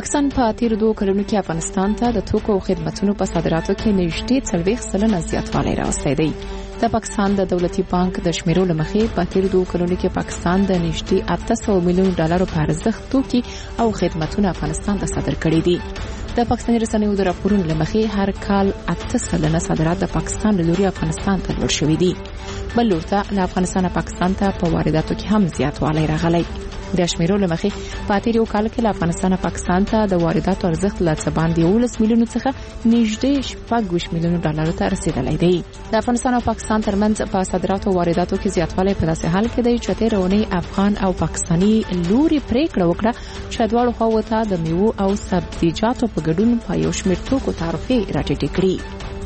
پاکستان په تیر 2 کلونو کې افغانستان ته د توکو او خدماتو په صادراتو کې نږدې 40% زیاتوالی راوستی دی. د پاکستان د دولتي بانک د شمیرو لمخې په تیر 2 کلونو کې پاکستان د نږدې 800 میلیون ډالرو په ارزښت توکي او خدماتونه افغانستان ته صادر کړي دي. د پاکستاني رسنیو د راپورونو لمخې هر کال 8% صادرات د پاکستان له لوري افغانستان ته لوړ شوي دي. بل لور ته له افغانستان پاکستان ته په وارداتو کې هم زیاتوالی راغلی. د شمیرو لمخې په تیر 1 کال کې له افغانستان پاکستان ته د وارداتو ارزښت له څه باندې 19 میلیونو څخه نږدې 14 میلیونو ډالرو ته رسیدلی دی. د افغانستان او پاکستان ترمنځ په صادراتو او وارداتو کې زیاتوالی په داسې حال کې دی چې تیر اونۍ افغان او پاکستاني لوري پریکړه وکړه چې دواړو خواوو ته د میوو او سبزیجاتو په ګډون په یو شمېر توکو تعرفې راټیټې کړي.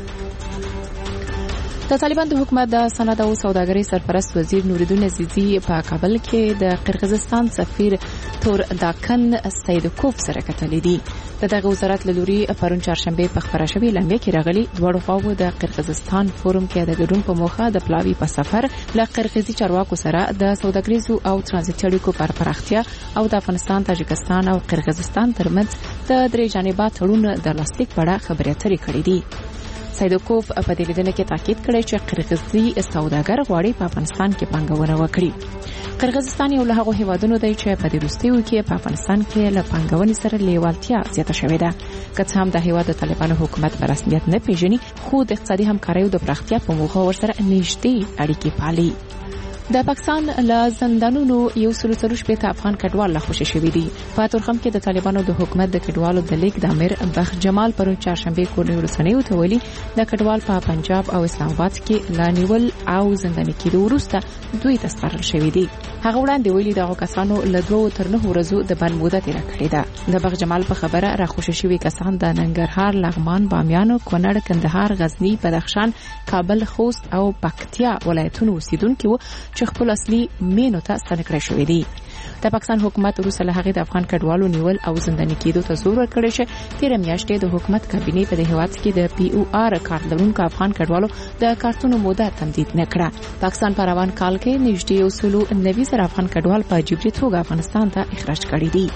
د طالبان د حکومت د صنعت او سوداګرۍ سرپرست وزیر نوردین عزیزی په کابل کې د قرغیزستان سفیر تور داکن سیدکوف سره کتلې دي. دغه وزارت له لوري پرون چهارشنبه په خبره شوې لمبه کې راغلي دواړو خواوو د قرغیزستان فورم کې د ګډون په موخه د پلاوی په سفر له قرغیزي چارواکو سره د سوداګریزو او ترانزیت اړیکو پر پراختیا او د افغانستان، تاجکستان او قرغیزستان ترمنځ د درې جانبه تړون د لاسلیک په اړه خبرې اترې کړې دي. سیدکوف په دې لیدنه کې تاکید کړی چې قرغیزي سوداګر غواړي په افغانستان کې پانګونه وکړي. قرغیزستان یو له هغو هیوادونو دی چې په دې وروستیو کې په افغانستان کې له پانګونې سره لیوالتیا زیاته شوې ده. که څه هم د هیواد د طالبانو حکومت په رسمیت نه پیژني، خو د اقتصادي همکاریو د پراختیا په موخه ورسره نږدې اړیکې پالي. د پاکستان له زندانونو 140 افغان کډوال لا خوشی شوی دي. په تورخم کې د طالبانو د حکومت د کډوالو د لیگ د امیر بخت جمال پرون چهارشنبه کورنۍ رسنیو ته ویلي د کډوال په پنجاب او اسلام آباد کې لا نیول او زنداني کېدو وروسته دوی ته سپارل شوی دي. هغه وړاندې ویلي دغه کسانو له 2 تر 9 ورځو د بند موده تیر کړې ده. د بخت جمال په خبره را خوشی شوی کسان د ننګرهار، لغمان، بامیان، کونړ، کندهار، غزنی، بدخشان، کابل، خوست او پکتیا ولایتونو اوسیدونکو و چې خپل اصلي مینو ته ستنکړی شوی دی. د پاکستان حکومت وروسته له هغې د افغان کډوالو نیول او زنداني کېدو ته زور ورکړی چې تیر میاشت د حکومت کابینې په دې هیواد کې د پی او آر کارت لرونکو افغان کډوالو د کارتونو موده تمدید نه کړه. پاکستان په روان کال کې نږدې 190 افغان کډوال په جبري توګه افغانستان ته اخراج کړي دي.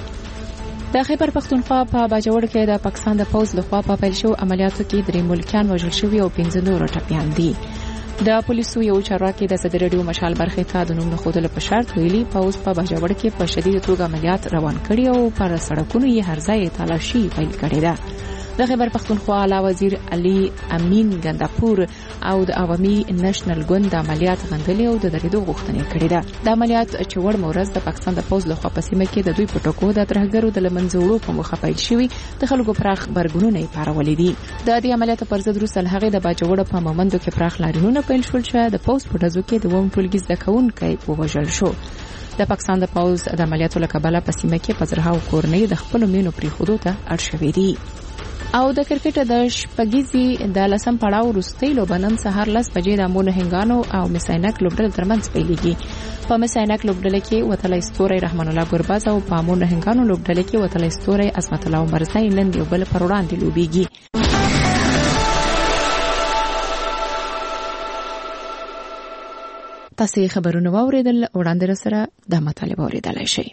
د خیبر پختونخوا په باجوړ کې د پاکستان د پوز لخوا په پیل شو عملیاتو کې 3 ملکیان وژل شوي او 15 نور ټپیان دي. د پولیسو یو چارواکي د صدر رادیو مشال برخه ته د نوم نه خودل په شرط ویلي پوز په باجوړ کې په شدید توګه عملیات روان کړي او پر سړکونو یې هر ځای تلاشي پیل کړې ده. د خیبر پختونخوا اعلی وزیر علي امین ګنداپور او د عوامي نېشنل ګوند د عملیات غندلې او د درېدو غوښتنه کړې ده. د عملیات چې وړ مورز د پاکستان د پوز لخوا په سیمه کې د دوی پټکو د ترهګرو د لمنځوړو په مخه پیل شوی د خلکو پراخ برګونونه یې پارولې دي. د دې عملیاتو پر ضد روسل هغه د باجوړ په مومندو کې پراخ لاریونونه پیل شول چې د پوز په ډزو کې د ووم ټولګي ځکهونکي ووژل شو. د پاکستان د پوز د عملیاتو لکبله په سیمه کې پزرهاو کورنۍ د خپل مینو پری خودو ته اړ شوې دي. او د کرکټ د شپږیزي د لسم پړاو وروستۍ لوبه نن سهار 10 بجې د امونه هنګانو او مساینک لوبډل ترمنځ پیلېږي. په مساینک لوبډل کې وتلای ستوري رحمان الله ګرباز او په امونه هنګانو لوبډل کې وتلای ستوري عصمت الله عمرزی نن یو بل پر وړاندې لوبيږي. تاسو خبرونه واوریدل، وړاندې سره د مطالب اوریدلای شئ.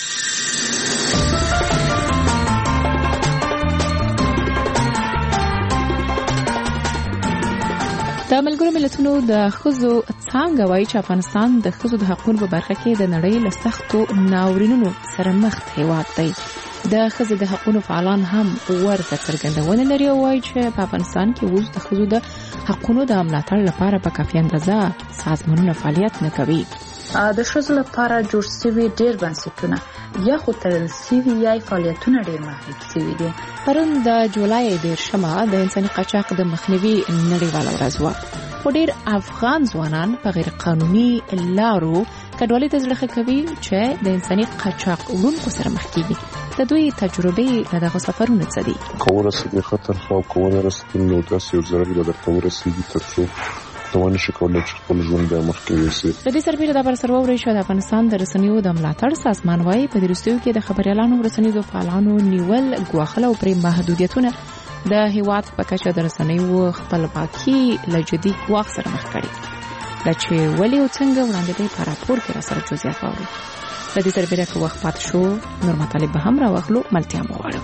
د ملګرو ملتونو د ښځو څانګه وایي چې افغانستان د ښځو د حقوقو په برخه کې د نړۍ له سختو ناورینونو سره مخ هیواد دی. د ښځو د حقوقو فعالان هم ورته څرګندونه لري او وایي چې په افغانستان کې اوس د ښځو د حقوقو د ملاتړ لپاره په کافي اندازه سازمانونه فعالیت نه کوي. د ښځو لپاره جوړ شوي ډېر بنسټونه یا خو تړل شوي یا فعالیتونه ډېر محدود شوي دي. پرون د جولای 10 د انساني قاچاق د مخنیوي نړیواله ورځ وه. خو ډېر افغان ځوانان په غیر قانوني لارو کډوالۍ ته زړه کوي چې د انساني قاچاق وړونکو سره مخ کیږي. د دوی تجربې له دغه سفرونو څخه دي. کومه رسېږي خطر خو کومه رسېږي نو داسې یو ضرر به درته ورسېږي ترڅو توانه شي کولای چې خپل ژوند به مخکې یوسي. د دې سربېره د برسرو ورشو د افغانستان د رسنیو د ملاتړ سازمان وايي په دې وروستیو کې د خبريالانو رسنیو فعالانو نیول ګواښل او پرې محدودیتونه د هیواد په کچه د رسنیو خپلواکي له جدي ګواښ سره مخ کړي. دا چې ولې او څنګه وړاندې په راپور کې را سره جزئیات واوري. د دې سربېره که وخت پات شو نور مطالب به هم راوخلو ملتیا مو غواړو.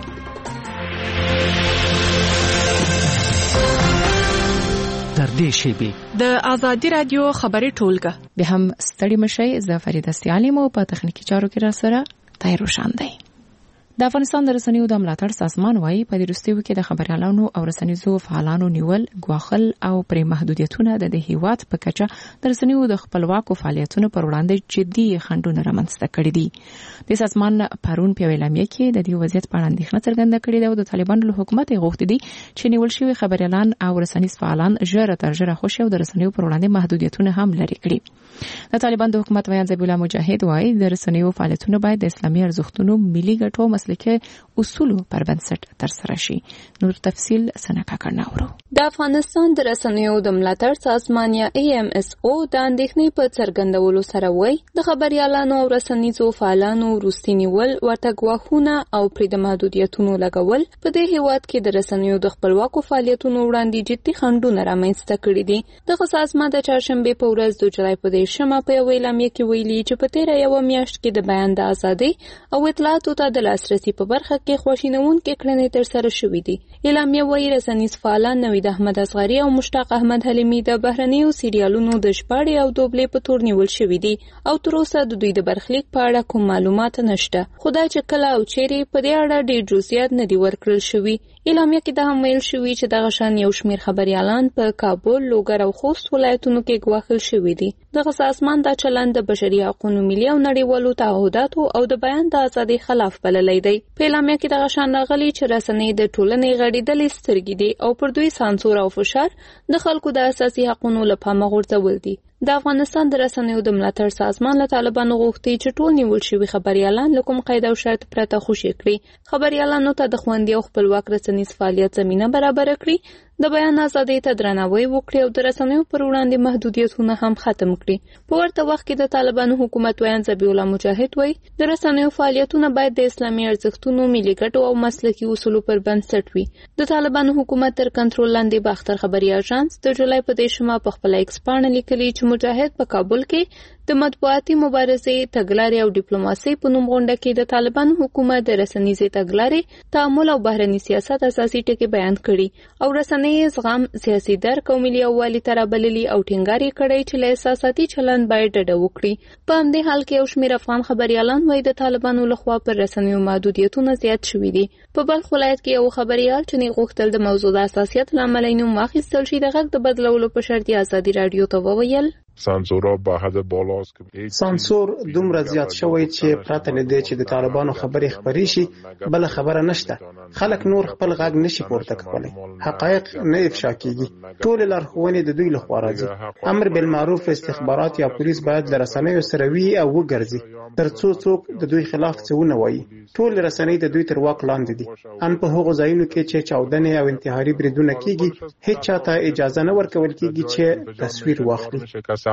در دې شیبې د آزادي رادیو خبري ټولګه به هم ستړي مشي. زه فریده سیالي مو په تخنیکی چارو کې را سره تای روشان دی. د افغانستان د رسنیو د ملاتړ سازمان وايي په دې وروستیو کې د خبريالانو او رسنیزو فعالانو نیول، ګواښل او پرې محدودیتونه د هیواد په کچه د رسنیو د خپلواکو فعالیتونو پر وړاندې جدي خنډونه رامنځته کړي دي. د سازمان پرون په اعلامیه کې د دې وضعیت په اړه اندېښنه څرګنده کړې ده او د طالبانو له حکومت غوښتي دي چې نیول شوی خبريالان او رسنیز فعالان ژر تر ژره خوشي او د رسنیو پر وړاندې محدودیتونه هم لري کړي. د طالبان د حکومت ویان ذبیح الله مجاهد وايي د رسنیو فعالیتونه باید د اسلامي ارزښتونو، ملي ګټو، مسلکي اصولو پر بنسټ ترسره شي. نور تفصیل سنکا کړناورو. د افغانستان د رسنیو د ملاتړ سازمان یا AMSO د اندېښنې په څرګندولو سره وایي د خبريالانو او رسنیزو فعالانو وروستي نیول، ورته ګواښونه او پرې د محدودیتونو لګول په دې هیواد کې د رسنیو د خپلواکو فعالیتونو وړاندې جدي خنډونه رامنځته کړي دي. دغه سازمان د چهارشنبې په ورځ د جولای په 10مه په یوه اعلامیه کې ویلي چې په تېره یوه میاشت کې د بیان د ازادۍ او اطلاعاتو ته د لاسرسي په برخه کې خواشینونکې کړنې ترسره شوې دي. اعلامیه وايي رسنیز فعالان نوید احمد اصغري او مشتاق احمد حلیمي د بهرنیو سیریالونو د شپاړې او دوبلې په تور نیول شوي دي او تر اوسه د دوی د برخلیک په اړه کوم معلومات نشته. خدای چې کله او چیرې په دې اړه ډېر جزئیات نه دي ورکړل شوي. اعلامیه کې دا هم ویل شوي چې دغه شان یو شمېر خبريالان په کابل، لوګر او خوست ولایتونو کې ګواښل شوي دي. دغه سازمان دا چلند د بشري حقوقو، ملي او نړیوالو تعهداتو او د بیان د ازادۍ خلاف بللی دی. په اعلامیه کې دغه شان راغلي چې رسنۍ د ټولنې غړېدلې سترګې دي او پر دوی سانسور او فشار د خلکو د اساسي حقوقو له پامه غورځول دي. د افغانستان د رسنیو د ملاتړ سازمان له طالبانو غوښتي چې ټول نیول شوي خبريالان له کوم قید او شرط پرته خوشي کړي. خبريالانو ته د خوندي او خپلواک رسنیز فعالیت زمینه برابر کړي، د بیان ازادۍ ته درناوی وکړي او د رسنیو پر وړاندې محدودیتونه هم ختم کړي. په ورته وخت کې د طالبانو حکومت ویان ذبیح الله مجاهد وایي د رسنیو فعالیتونه باید د اسلامي ارزښتونو، ملي ګټو او مسلکي اصولو پر بنسټ وي. د طالبانو حکومت تر کنټرول لاندې باختر خبري اژانس د جولای په 10مه په خپل ایکس پاڼه لیکلي چې مجاهد په کابل کې د مطبوعاتي مبارزې، تګلارې او ډیپلوماسۍ په نوم غونډه کې د طالبانو حکومت د رسنیزې تګلارې، تعامل او بهرني سیاست اساسي ټکي بیان کړي او رسنۍ زغم، سیاسي درک او ملي یووالي ته رابللي او ټینګار یې کړی چې له احساساتي چلند باید ډډه وکړي. په همدې حال کې یو شمېر افغان خبريالان وایي د طالبانو لخوا پر رسنیو محدودیتونه زیات شوي دي. په بلخ ولایت کې یو خبريال چې نه غوښتل د موضوع د حساسیت له امله نوم واخیستل شي د غږ د بدلولو په شرط ازادي رادیو ته وویل سانسور به حد بالاست که سانسور دومره زیات شوی چې پراته لدی چې د طالبانو خبرې خبري شي بل خبره نشته. خلک نور خپل غږ نشي پورته کولی، حقایق نه افشا کیږي. ټول لارښوونې د دوی لخوا راځي. امر بالمعروف استخبارات یا پولیس باید له رسنیو سره وي او وګرځي ترڅو څوک د دوی خلاف څه ونه وایي. ټول رسنۍ د دوی تر واک لاندې دي. ان په هغو ځایونو کې چې چاودنې او انتحاري بریدونه کیږي هیڅ چاته اجازه نه ورکول کیږي چې تصویر واخلي.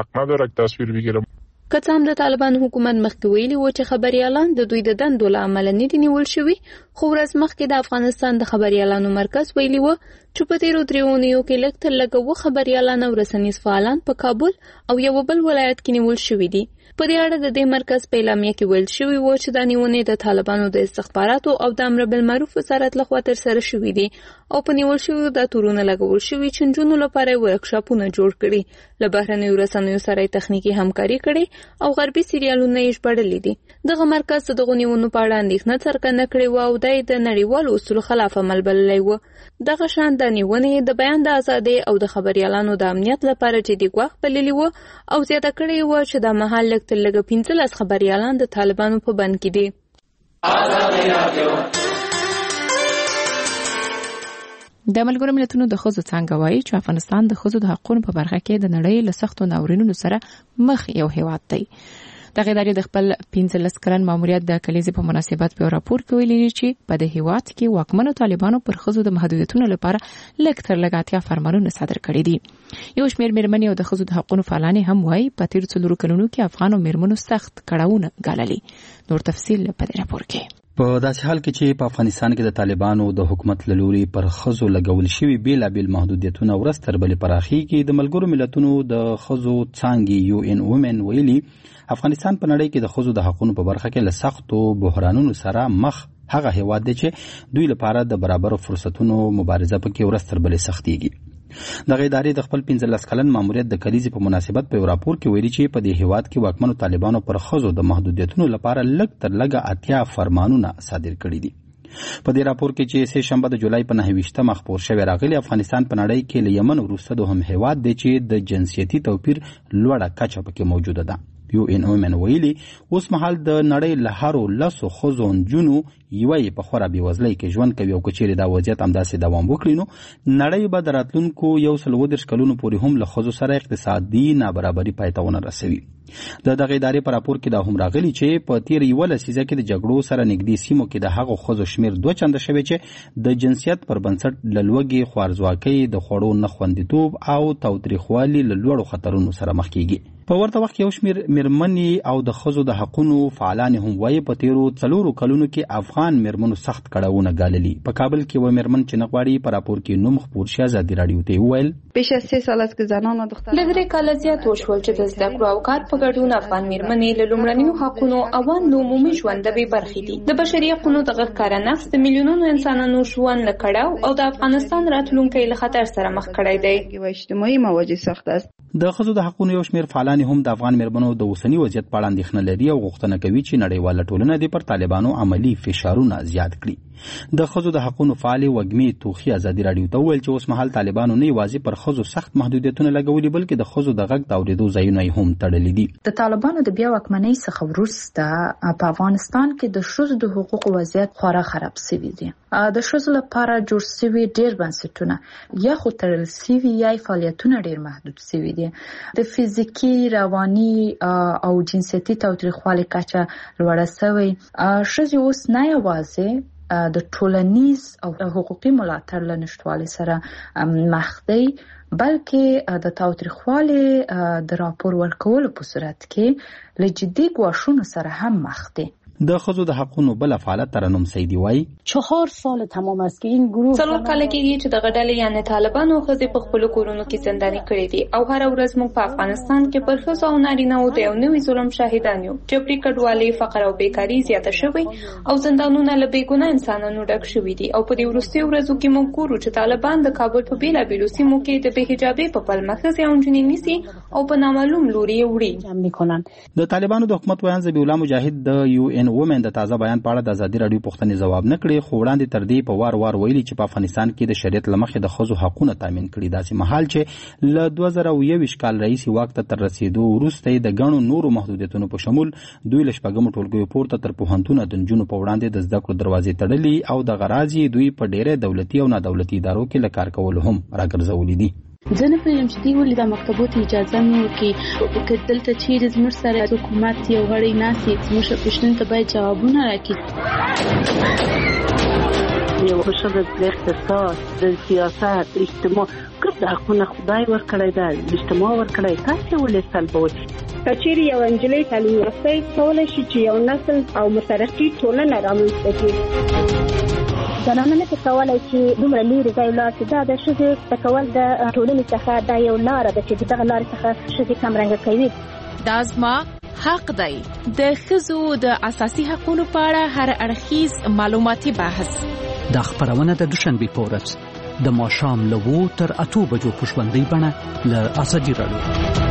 که څه هم د طالبانو حکومت مخکې ویلي و چې خبريالان د دوی د دندو له امله نه دي نیول شوي، خو ورځ مخکې د افغانستان د خبريالانو مرکز ویلي و چې په تیرو 3 اونیو کې لږ تر لږه خبريالان او رسنیز فعالان په کابل او یو بل ولایت کې نیول شوي دي. په دې اړه د دې مرکز په اعلامیه کې ویل شوي و چې د نیونې د طالبانو د استخباراتو او د امر بالمعروف وزارت لخوا ترسره شوي دي او په نیول شویو دا تورونه لګول شوي چې نجونو لپاره ورکشاپونه جوړ کړي، له بهرنیو رسنیو سره تخنیکي همکاري کړي او غربي سیریالونه یې ژباړلي دي. دغه مرکز دغه نیونو په اړه اندېښنه څرګنده کړې وه او دا یې د نړیوالو اصولو خلاف عمل بللی و. دغه شان د نیونې د بیان د ازادۍ او د خبريالانو د امنیت لپاره جدي ګواښ بللی و او زیاته کړې وه چې د مهال لږ تر لږه 15 خبريالان د طالبانو په بند کې دي. د ملګرو ملتونو د ښځو څانګه وایي چې افغانستان د ښځو د حقوقو په برخه کې د نړۍ له سختو ناورینونو سره مخ یو هیواد دی. دغه ادارې د خپل 15 کلن ماموریت د کلیزې په مناسبت په راپور کې ویلي چې په دې هیواد کې واکمنو طالبانو پر ښځو د محدودیتونو لپاره لږ تر لږه 80 فرمانونه صادر کړي دي. یو شمېر میرمنې او د ښځو د حقوقو فعالانې هم وایي په تیر 4 کلونو کې افغانو میرمنو سخت کړاوونه ګاللي. نور تفصیل په دې راپور کې. په داسې حال کې چې په افغانستان کې د طالبانو د حکومت له لوري پر ښځو لګول شوي بېلابېل محدودیتونه ورځ تر بلې پراخېږي، د ملګرو ملتونو د ښځو څانګې UN Women ویلي افغانستان په نړۍ کې د ښځو د حقونو په برخه کې له سختو بحرانونو سره مخ هغه هیواد دی چې دوی لپاره د برابرو فرصتونو مبارزه پکې ورځ تر بلې سختېږي. دغه ادارې د خپل 15 کلن ماموریت د کلیزې په مناسبت په یو راپور کې ویلي چې په دې هیواد کې واکمنو طالبانو پر ښځو د محدودیتونو لپاره لږ تر لږه 80 فرمانونه صادر کړي دي. په دې راپور کې چې سه شنبه د جولای په 29 خپور شوی راغلی، افغانستان په نړۍ کې له یمن وروسته دوهم هیواد دی چې د جنسیتي توپیر لوړه کچه پکې موجوده ده. UN Women ویلي اوس مهال د نړۍ له هرو 10 ښځو نجونو یوې په خورا بېوزلۍ کې ژوند کوي، او که چیرې دا وضعیت همداسې دوام وکړي نو نړۍ به د راتلونکو 130 کلونو پورې هم له ښځو سره اقتصادي نابرابري پای ته ونه رسوي. د دغه ادارې په راپور کې دا هم راغلي چې په تیر 11 لسیزه کې د جګړو سره نږدې سیمو کې د هغو ښځو شمیر 2 چنده شوی چې د جنسیت پر بنسټ له لوږې، خوارځواکۍ، د خوړو نه خوندیتوب او تاوتریخوالي له لوړو خطرونو سره مخ کیږي. په ورته وخت کې یو شمیر میرمنې او د ښځو د حقونو فعالان هم وایي په تیرو 4 کلونو کې افغان میرمنو سخت کړاوونه ګاللي. په کابل کې و میرمن چې نه غواړي په راپور کې نوم خپور شي ازادي راډیو ته وویل بیش از 3 سال است که زنان و دختران له 3 کاله زیات وشول چې د زده کړو او کار په ګډون افغان میرمنې له لومړنیو حقونو او د عمومي ژوند د بې برخې دي. د بشري حقوقو د ښکارا نقض د میلیونونو انسانانو ژوند له کړاو او د افغانستان راتلونکي له خطر سره مخ کړی دی. و اجتماعي مواجه سخت است. د ښځو د حقونو یو شمیر فعالان هم د افغان میرمنو د اوسنی وضعیت په اړه اندېښنه لري او غوښتنه کوي چې نړیواله ټولنه دې پر طالبانو عملی فشارونه زیات کړي. د ښځو د حقونو فعال وګمي توخي ازادي راډیو ته وویل چې اوس مهال طالبانو نه یوازې پر ښځو سخت محدودیتونه لګولي بلکې د ښځو د غږ د اورېدو ځایونه هم تړلي دي. د طالبانو د بیا واکمنۍ څخه وروسته په افغانستان کې د ښځو د حقوقو وضعیت خورا خراب شوی دی. د ښځو لپاره جوړ شوي ډېر بنسټونه یا خو تړل شوي یا فعالیتونه ډېر محدود شوي دي. د فزیکي، رواني او جنسیتي تاوتریخوالي کچه لوړه شوې. ښځې اوس نه یوازې د ټولنیز او حقوقي ملاتړ له نشټوالي سره مخ دی، بلکې د تاوتریخوالي د راپور ورکولو په صورت کې له جدي ګواښونو سره هم مخ دی. د ښځو د حقونو بل فعال ترنم سیدی وایي 4 سال تمام است که این گروه 4 کاله کېږي چې د غډلې یعنی طالبانو ښځې په خپل کورونو کې زنداني کړې دي او هر ورځ موږ په افغانستان کې پر ښځو او نارینه‌و د یو نوي ظلم شاهدان یو. جبري کډوالي، فقر او بیکاري زیاته شوې او زندانونه له بېګناه انسانانو ډک شوي دي او په دې وروستیو ورځو کې موږ ګورو چې طالبان د کابل په بېلابېلو سیمو کې د بې حجابۍ په پلمه ښځې او نجونې نیسي او په نامعلوم لوري وړي. د طالبانو د حکومت ویان ذبیح الله مجاهد د UN Women د تازه بیان په اړه د ازادي راډیو پوښتنې ځواب نه کړي، خو وړاندې تر دې په وار ویلي چې په افغانستان کې د شریعت له مخې د ښځو حقونه تامین کړي. داسې مهال چې له 2021 کال راهیسې واک ته تر رسېدو وروسته د ګڼو نورو محدودیتونو په شمول دوی له شپږمو ټولګیو پورته تر پوهنتونه د نجونو په وړاندې د زده کړو دروازې تړلي او د غراض دوی په ډېرې دولتي او نادولتي ادارو کې له کار کولو هم راګرځولي دي. زه نه پوهېږم چې دوی ولې د مکتبو ته اجازه نه ورکوي. که دلته چیرې زموږ سره حکومت یو غړی ناست وي، زموږ پوښتنو ته باید جوابونه راکړي. یو ښځه د اقتصاد، د سیاست، اجتماع ګډ حقونه خدای ورکړی دی، اجتماع ورکړی، تاسې ولې سلبوئ؟ که چیرې یو نجلۍ تعلیم یافته کولی شي چې یو نسل او مترقي ټولنه رامنځته کړي. زنانه نه کولی چې دومره لرې ځای ولاړ شي. دا د ښځې زده کول د ټولنې څخه دا یو لاره ده چې دغه لارې څخه ښځې کمرنګه کوي. دا زما حق دی. د ښځو د اساسي حقوقو په اړه هر اړخیز معلوماتي بحث. دا خبرونه د دوشنبه په ورځ د ماښام له 2 تر 8 بجو په ژوندۍ بڼه له ازادي راډیو.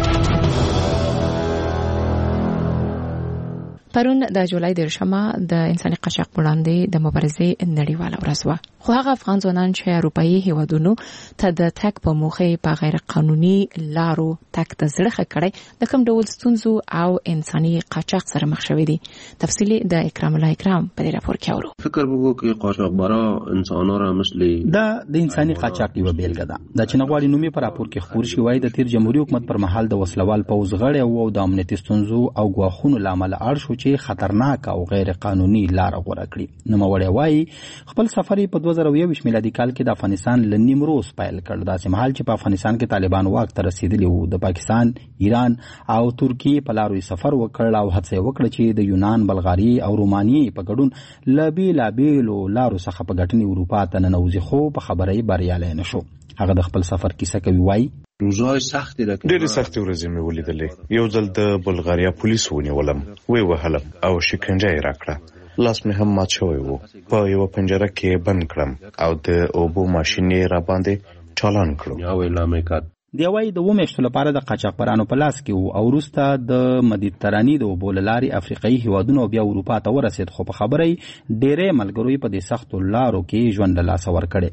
پرون د جولای 10 د انساني قاچاق وړاندې د مبارزې نړیواله ورځ وه، خو هغه افغان ځوانان چې اروپایي هیوادونو ته د تګ په موخه په غیر قانوني لارو تګ ته زړه ښه کړی د کوم ډول ستونزو او انساني قاچاق سره مخ شوي دي. تفصیلی د اکرام الله اکرام په دې راپور کې اورو. فکر وکړو چې قاچاقبرا انسانان را مثل دا د انساني قاچاق یو بیلګه ده. د چنغواړي نومي په راپور کې خبر شوی د تیر جمهوریت حکومت پر مهال د وسلوال پوز غړي او د امنیتي ستونزو او غواخونو لامل اړ شو چې خطرناک او غیر قانوني لار غوړه کړي. نو مړی وایي خپل سفر په 2021 میلادي کال کې د افغانستان له نیمروز پیل کړ. داسې مهال چې په افغانستان کې طالبان واک ته رسیدلي وو، د پاکستان، ایران او ترکیې په لارو سفر وکړ او هڅه وکړه چې د یونان، بلغاریې او رومانیې په ګډون له بېلابېلو لارو څخه په ګټنې اروپا ته ننوځي، خو په خبره یې بریالی نه شو. هغه د خپل سفر کیسه کوي، وایي ډېرې سختې ورځې مې ولیدلې. یو ځل د بلغاریا پولیسو ونیولم، ویې وهلم او شکنجه یې راکړه. لاس مې هم مات شوی و. په یوه پنجره کې بند کړم او د اوبو ماشین یې راباندې چالان کړو. دی وایي د 2 میاشتو لپاره د قاچاقبرانو په لاس کې وو او وروسته د مدیترانې د اوبو له لارې افریقایي هیوادونو بیا اروپا ته ورسېد، خو په خبره یې ډېری ملګرو په دې سختو لارو کې ژوند له لاسه ورکړی.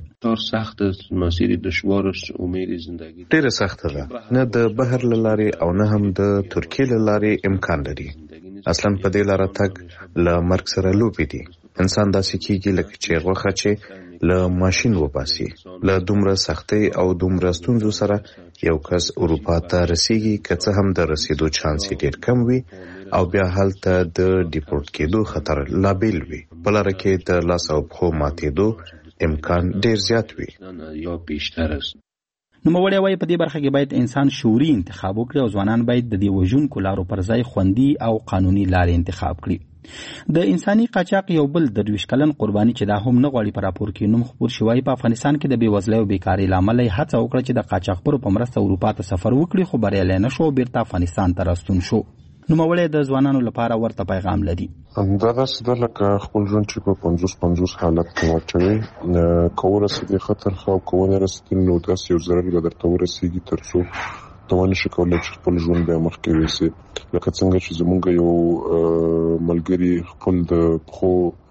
ډېره سخته ده، نه د بحر له لارې او نه هم د ترکیې له لارې امکان لري. اصلا په دې لاره تګ له مرګ سره لوبې دي. انسان داسې کېږي لکه چې غوښه چې له ماشین وباسي. له دومره سختۍ او دومره ستونزو سره یو کس اروپا ته رسیږي، که څه هم د رسیدو چانس ډېر کم وي او بیا هلته د ډیپورټ کېدو خطر لا بیل وي. په لاره کې د لاس او پښو ماتېدو امکان ډېر زیات وي. نوموړی وایي په دې برخه کې باید انسان شعوري انتخاب وکړي او ځوانان باید د دې وژونکو لارو پر ځای خوندي او قانوني لارې انتخاب کړي. د انساني قاچاق یو بل 23 کلن قرباني چې دا هم نه غواړي په راپور کې نوم خپور شوی، په افغانستان کې د بېوزلۍ او بیکارۍ له امله یې هڅه وکړه چې د قاچاقبرو په مرسته اروپا ته سفر وکړي، خو بریالی نه شو، بیرته افغانستان ته راستون شو. نوموړی د ځوانانو لپاره ورته پیغام لري. دا داسې ده لکه خپل ژوند چې په 50-50 حالت کې واچوي، که ورسېدې خطر ښه او که ونه رسېدې نو داسې یو ضرر به درته ورسېږي تر څو ته ونه شي کولی چې خپل ژوند بیا مخکې یوسې. لکه څنګه چې زمونږ یو ملګري خپل د پښو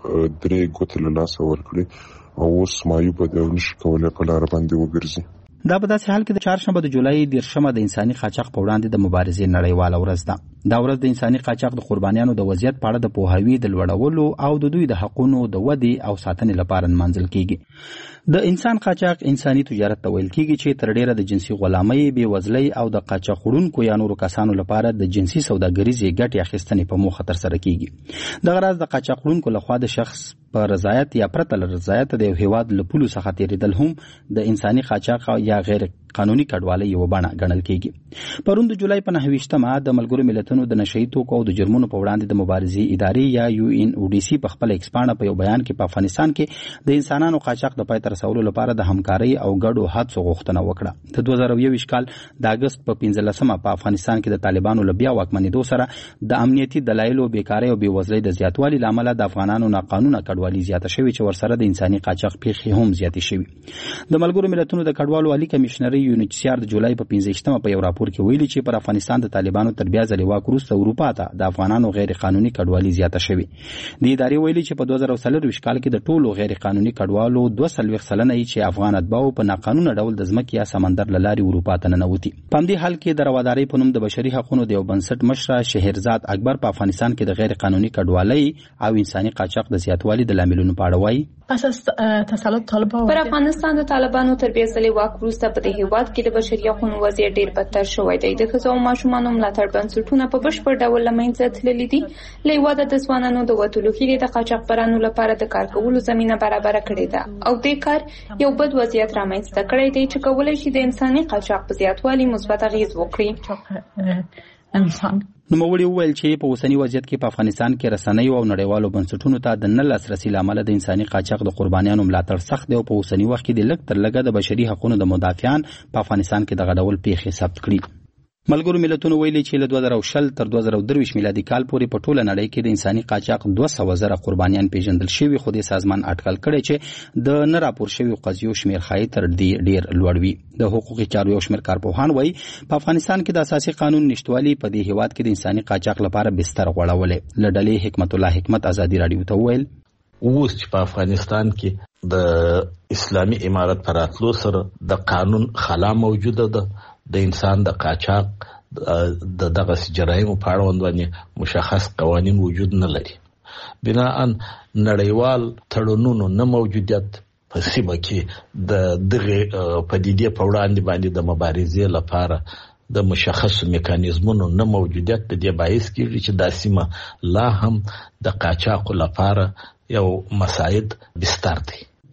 3 ګوتې له لاسه ورکړي او اوس معیوبه دی او نشي کولی په لاره باندې وګرځي. دا په داسې حال کې د چهارشنبه د جولای 10 د انساني قاچاق په وړاندې د مبارزې نړیواله ورځ ده. دا ورځ د انساني قاچاق د قربانیانو د وضعیت په اړه د پوهاوي د لوړولو او د دوی د حقونو د ودې او ساتنې لپاره نمانځل کیږي. د انسان قاچاق انساني تجارت ته ویل کیږي چې تر ډیره د جنسي غلامۍ، بېوزلۍ او د قاچاق وړونکو یا نورو کسانو لپاره د جنسي سوداګریزې ګټې اخیستنې په موخه ترسره کیږي. دغه راز د قاچاق وړونکو لخوا د شخص په رضایت یا پرته له رضایت د یو هیواد له پولو څخه تېرېدل هم د انساني قاچاق یا غیر قانوني کډوالۍ یوه بڼه ګڼل کیږي. پرون د جولای په 9 د ملګرو ملتونو د نشهیي توکو او د جرمونو په وړاندې د مبارزې ادارې یا UNODC په خپل ایکس پاڼه په یو بیان کې په افغانستان کې د انسانانو قاچاق د پای ته رسولو لپاره د همکارۍ او ګډو هڅو غوښتنه وکړه. د 2021 کال د اګست په 15 په افغانستان کې د طالبانو له بیا واکمنېدو سره د امنیتي دلایلو، بیکارۍ او بېوزلۍ د زیاتوالي له امله د افغانانو ناقانونه کډوالي زیاته شوې چې ورسره د انساني قاچاق پیښې هم زیاتې شوې. د ملګرو ملتونو د کډوالو عالي کمیشنري UNHCR د جولای په 15 په یو راپور کې ویلي چې پر افغانستان د طالبانو تر بیا ځلې واک وروسته اروپا ته د افغانانو غیر قانوني کډوالي زیاته شوې. د ادارې ویلي چې په 2024 کال کې د ټولو غیر قانوني کډوالو 42 سلنه یې چې افغان اتباعو په ناقانونه ډول د ځمکې یا سمندر له لارې اروپا ته ننوتي. په همدې حال کې د روادارۍ په نوم د بشري حقوقو د یو بنسټ مشره شهرزاد اکبر په افغانستان کې د غیر قانوني کډوالۍ او انساني قاچاق د زیاتوالي د لاملونو په اړه وایي. پر افغانستان د طالبانو تر بیا ځلې واک وروسته په دې هیواد کې د بشري حقوقو وضعیت ډېر بدتر شوی دی. د ښځو او ماشومانو ملاتړ بنسټونه په بشپړ ډول له منځه تللي دي. له هیواده د ځوانانو د وتلو هیلې د قاچاقبرانو لپاره د کار کولو زمینه برابره کړې ده او دې کار یو بد وضعیت رامنځته کړی دی چې کولی شي د انساني قاچاق په زیاتوالي مثبت اغېز وکړي. نوموړي وویل چې په اوسني وضعیت کې په افغانستان کې رسنیو او نړیوالو بنسټونو ته د نه لاسرسي له امله د انساني قاچاق د قربانیانو ملاتړ سخت دی او په اوسني وخت کې د لږ تر لږه د بشري حقوقو د مدافعان په افغانستان کې دغه ډول پیښې ثبت کړي. ملګرو ملتونو ویلي چې له 2020 تر 2023 میلادي کال پورې په ټوله نړۍ کې د انساني قاچاق 200,000 قربانیان پیژندل شوي، خو د سازمان اټکل کړی چې د نه راپور شویو قضیو شمیر ښایي تر دې ډیر لوړ وي. د حقوقي چارو یو شمیر کارپوهان وایي په افغانستان کې د اساسي قانون نشټوالي په دې هیواد کې د انساني قاچاق لپاره بستر غوړولې. له ډلې حکمت الله حکمت ازادي راډیو ته وویل اوس چې په افغانستان کې د اسلامي امارت پر راتلو سره د قانون خلا موجوده ده. د انسان د قاچاق د دغه جرایمو په اړه باندې مشخص قوانین وجود نه لري. بناءً نړیوال تړونونو نه موجودیت په سیمه کې د دغه پدیدې په وړاندې باندې د مبارزې لپاره د مشخص میکانیزمونو نه موجودیت د دې باعث کیږي چې دا سیمه لا هم د قاچاق لپاره یو مساعد بستر دی.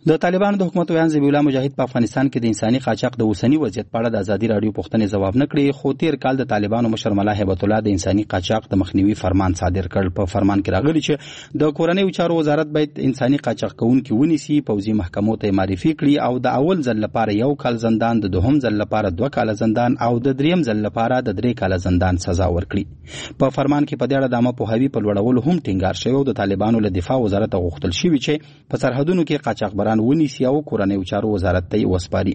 د طالبانو د حکومت ویان ذبیح الله مجاهد په افغانستان کې د انساني قاچاق د اوسنی وضعیت په اړه د ازادي رادیو پوښتنې ځواب نه کړی، خو تیر کال د طالبانو مشر ملا هیبت الله د انساني قاچاق د مخنیوي فرمان صادر کړ. په فرمان کې راغلی چې د کورنیو چارو وزارت باید انساني قاچاق کوونکي ونیسي، پوځي محکمو ته معرفي کړي او د اول ځل لپاره 1 کال زندان، د دوهم ځل لپاره 2 کال زندان او د دریم ځل لپاره د 3 کال زندان سزا ورکړي. په فرمان کې په دې اړه د عامه پوهاوي په لوړولو هم ټینګار شوی او د طالبانو له دفاع وزارت غوښتل شوی چې په سرحدونو کې قاچاقبران ونیسي او کورنیو چارو وزارت ته وسپاري.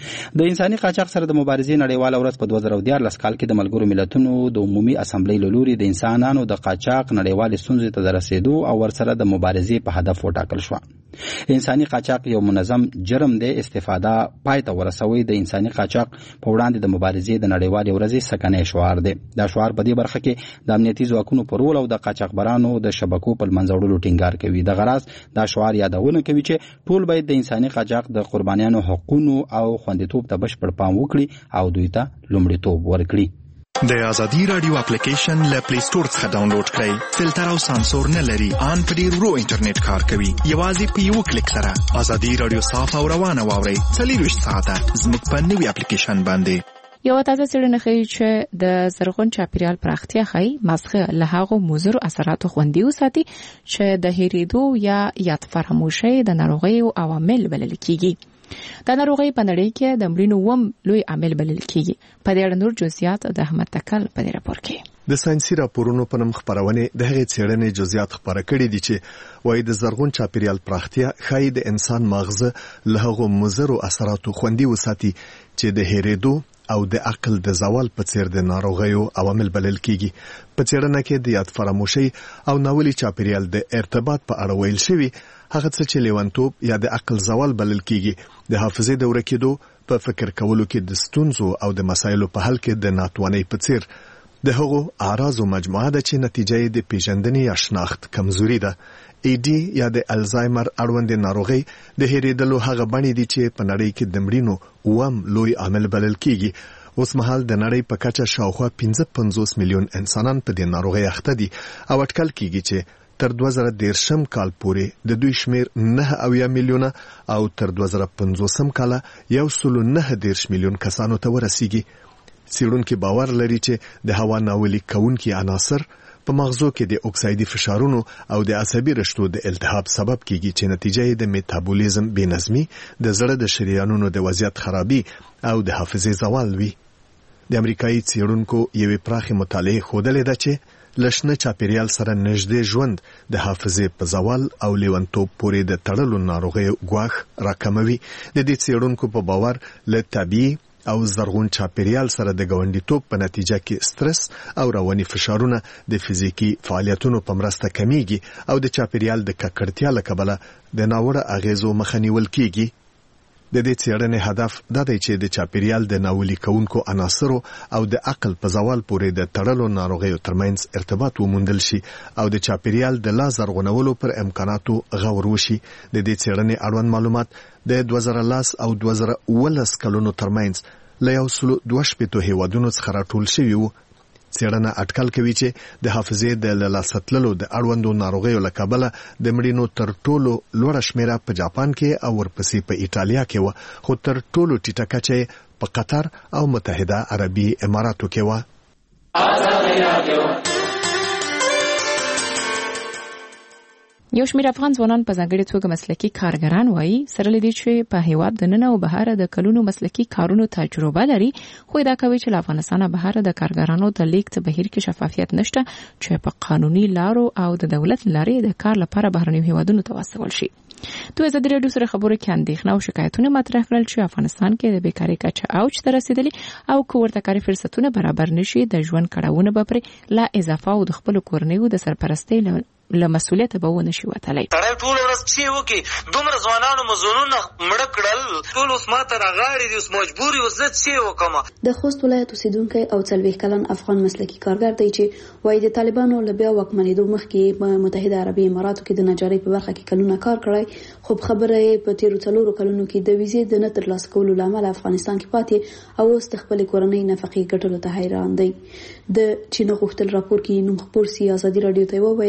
د انساني قاچاق سره د مبارزې نړیواله ورځ په 2014 کال کې د ملګرو ملتونو د عمومي اسامبلې له لوري د انسانانو د قاچاق نړیوالې ستونزې ته د رسیدو او ورسره د مبارزې په هدف وټاکل شو. انساني قاچاق یو منظم جرم دی، استفاده پای ته ورسوي د انساني قاچاق په وړاندې د مبارزې د نړیوالې ورځې سکنی شعار دی. دا شعار په دې برخه کې د امنیتي ځواکونو په رول او د قاچاقبرانو د شبکو په منځ وړلو ټینګار کوي. د غرض دا شعار یادونه کوي چې ټول باید د انساني قاچاق د قربانیانو حقوقو او خوندیتوب ته بشپړ پام وکړي او دوی ته لومړیتوب ورکړي. د ازادي رادیو اپلیکیشن له پلی سٹور څخه ډاونلوډ کړئ. فلټر او سانسور نه لري، ان په ډیر ورو انټرنیټ کار کوي. یوازې په یو کلیک سره ازادي رادیو صاف او روانه واورئ. 24 ساعته زموږ په نوې اپلیکیشن باندې. یو تازه څېړنه ښیي چې د زرغون چاپیریال پراختیا ښیي ماسخه له هغو مضرو اثراتو خوندي وساتي چې د هېرېدو یا یاد فراموشۍ د ناروغیو عوامل بلل کیږي. دا ناروغي په نړۍ کې د مړینو لوی عامل بلل کیږي. په دې اړه نور جزئیات د احمد تکل په دې راپور کې. د ساينسي راپورونو په نوم خبرونه د هغې څېړنې جزئیات خبره کړي دي چې وايي د زرغون چاپیریال پراختیا ښایي د انسان مغز له هغو مضرو اثراتو خوندي وساتي چې د هېرېدو او د عقل د زوال په څیر د ناروغیو عوامل بلل کیږي. په څېړنه کې د یاد فراموشۍ او ناولي چاپیریال د ارتباط په اړه ویل شوی هغه څه چې لیونتوب یا د عقل زوال بلل کیږي د حافظې د ورکېدو، په فکر کولو کې د ستونزو او د مسایلو په حل کې د ناتوانۍ په څیر د هغو اعراضو مجموعه ده چې نتیجه یې د پیژندنې یا شناخت کمزوري ده. ایډي یا د الزایمر اړوند ناروغي د هېرېدلو هغه بڼې دي چې په نړۍ کې د مړینو لوی عامل بلل کیږي. اوس مهال د نړۍ په کچه شاوخوا 55 میلیون انسانان په دې ناروغي اخته دي او اټکل کیږي چې تر 2013 کال پورې د دوی شمیر 9 میلیونه او تر 2050 کال 109 میلیون کسانو ته ورسیږي. څېړونکي باور لري چې د هوا ناولي کوونکي عناصر په مغزو کې د اکسایدي فشارونو او د عصبي رشتو د التهاب سبب کیږي چې نتیجه یې د میټابولیزم بېنظمي، د زړه د شریانونو د وضعیت خرابي او د حافظې زوال وي. د امریکایي څېړونکو یوې پراخې مطالعې ښودلې ده چې لشنه چاپیریال سره نږدې ژوند د حافظې په زوال او لیونتوب پورې د تړلو ناروغیو ګواښ راکموي. د دې څېړونکو په باور له طبیعي او زرغون چاپیریال سره د ګاونډیتوب په نتیجه کې سترس او رواني فشارونه د فزیکی فعالیتونو په مرسته کمیږي او د چاپیریال د ککړتیا له کبله د ناوړه اغیزو مخه نیول کیږي. د دې څېړنې هدف دا دی چې د چاپیریال د ناولي کوونکو عناصرو او د عقل په زوال پورې د تړلو ناروغیو ترمنځ ارتباط وموندل شي او د چاپیریال د لا زرغونولو پر امکاناتو غور وشي. د دې څېړنې اړوند معلومات د 2010 او 2011 کلونو ترمنځ له 122 هیوادونو څخه راټول شوي وو. څېړنه اټکل کوي چې د حافظې د لاسته تللو د اړوندو ناروغیو له کبله د مړینو تر ټولو لوړه شمیره په جاپان کې او ورپسې په ایټالیا کې وه، خو تر ټولو ټیټه کچه په قطر او متحده عربي اماراتو کې وه. یو شمېر افغان ځوانان په ځانګړې توګه مسلکي کارګران وایي سره لدی چې په هیواد د ننه او بهر د کلونو مسلکي کارونو تجربه لري، خو دا کوي چې له افغانستانه بهر د کارګرانو د لیږد بهیر کې شفافیت نشته چې په قانوني لارو او د دولت لارې د کار لپاره بهرنیو هیوادونو ته واستول شي. دوی ازادي رادیو سره خبرو کې اندېښنه او شکایتونه مطرح کړل چې افغانستان کې د بیکارۍ کچه اوج ته رسیدلې او که ورته کاري فرصتونه برابر نشي د ژوند کړاوونه به پرې لا اضافه او د خپلو کورنیو د سرپرستۍ له مسؤلیت به ونه شي وتلی. تړای ټول ورځ چې وکي دومره ځوانانو مزونونه مړه کړل، ټول اوس ماته راغاړي دي، اوس مجبور یو زه څه وکم. د خوست ولایت اوسیدونکی او 40 کلن افغان مسلکي کارګر دی چې وايي د طالبانو له بیا واکمنېدو مخکې په متحده عربي اماراتو کې د نجارۍ په برخه کې کلونه کار کړی، خو خبره یې په تیرو 4 کلونو کې د ویزې د نه ترلاسه کولو لامل افغانستان کې پاتې او اوس د خپلې کورنۍ نفقې ګټلو ته حیران دی. د چین غوښتل راپور کې نوم خپور سي ازادي رادیو ته وویل چې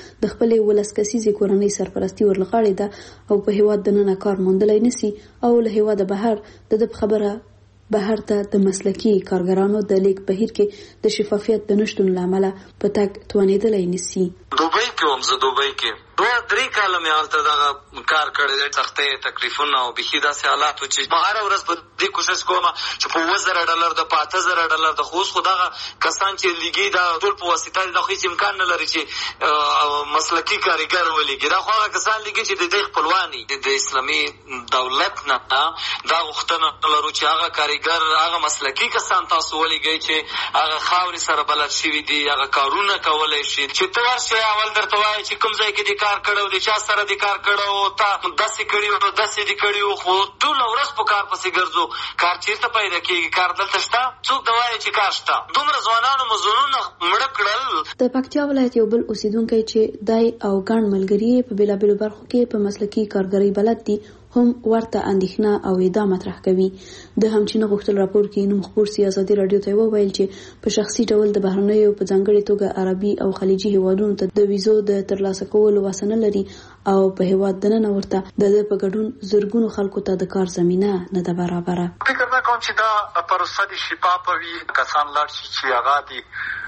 د خپل ولسکسیزي کورنۍ سرپرستی ورلغاړي ده او په هیواد د نن کار موندلای نسی او له هیواد بهر د خبره بهر ته د مسلکی کارګرانو د لیک بهیر کې د شفافیت د نشټون لامل په تک توانیدلای نسی. دوبۍ کې هم زه دوبۍ کې 2-3 کاله مې هلته دغه کار کړی دی، سختۍ تکلیفونه او بیخي داسې حالات و چې ما هره ورځ په دې کوشش کوم چې په $1000 د $5000 د خو اوس خو دغه کسان چې لیږي دا ټول په واسطه د خو هیڅ امکان نه لري چې مسلکي کارګر ولیږي. دا خو هغه کسان لیږي چې د دې خپلواني د اسلامي دولت نه دا غوښتنه لرو چې هغه کارګر هغه مسلکي کسان تاسو ولیږئ چې هغه خاورې سره بلد شوي دي، هغه کارونه کولی شي چې ته ورشې اول درته وایي چې کوم ځای کې دې کار کړی و، د چا سره دې کار کړی و، تا داسې کړي و داسې دې کړي و، خو ټوله ورځ په کار پسې ګرځو. کار چېرته پیدا کېږي؟ کار دلته شته؟ څوک د وایي چې کار شته؟ دومره ځوانانو مو ځانونه مړه کړل. د پکتیا ولایت یو بل اوسیدونکی چې دای او ګڼ ملګري په بېلابېلو برخو کې په مسلکي کارګرۍ بلد دي هم ورته اندېښنه او ادعا مطرح کوي. د همچینه غوښتل راپور کې نوم خپور سیاسي رادیو ته وویل چې په شخصي ډول د بهرنیو په ځانګړي توګه عربي او خلیجي هیوادونو ته د ویزو د ترلاسه کولو وسنه لري او په هیواد دننه ورته د په ګډون زرګونو خلکو ته د کار زمينه نه ده برابره. فکر نه کوم چې دا پروسه د شفافه وي، کسان لاړ شي چې هغه دي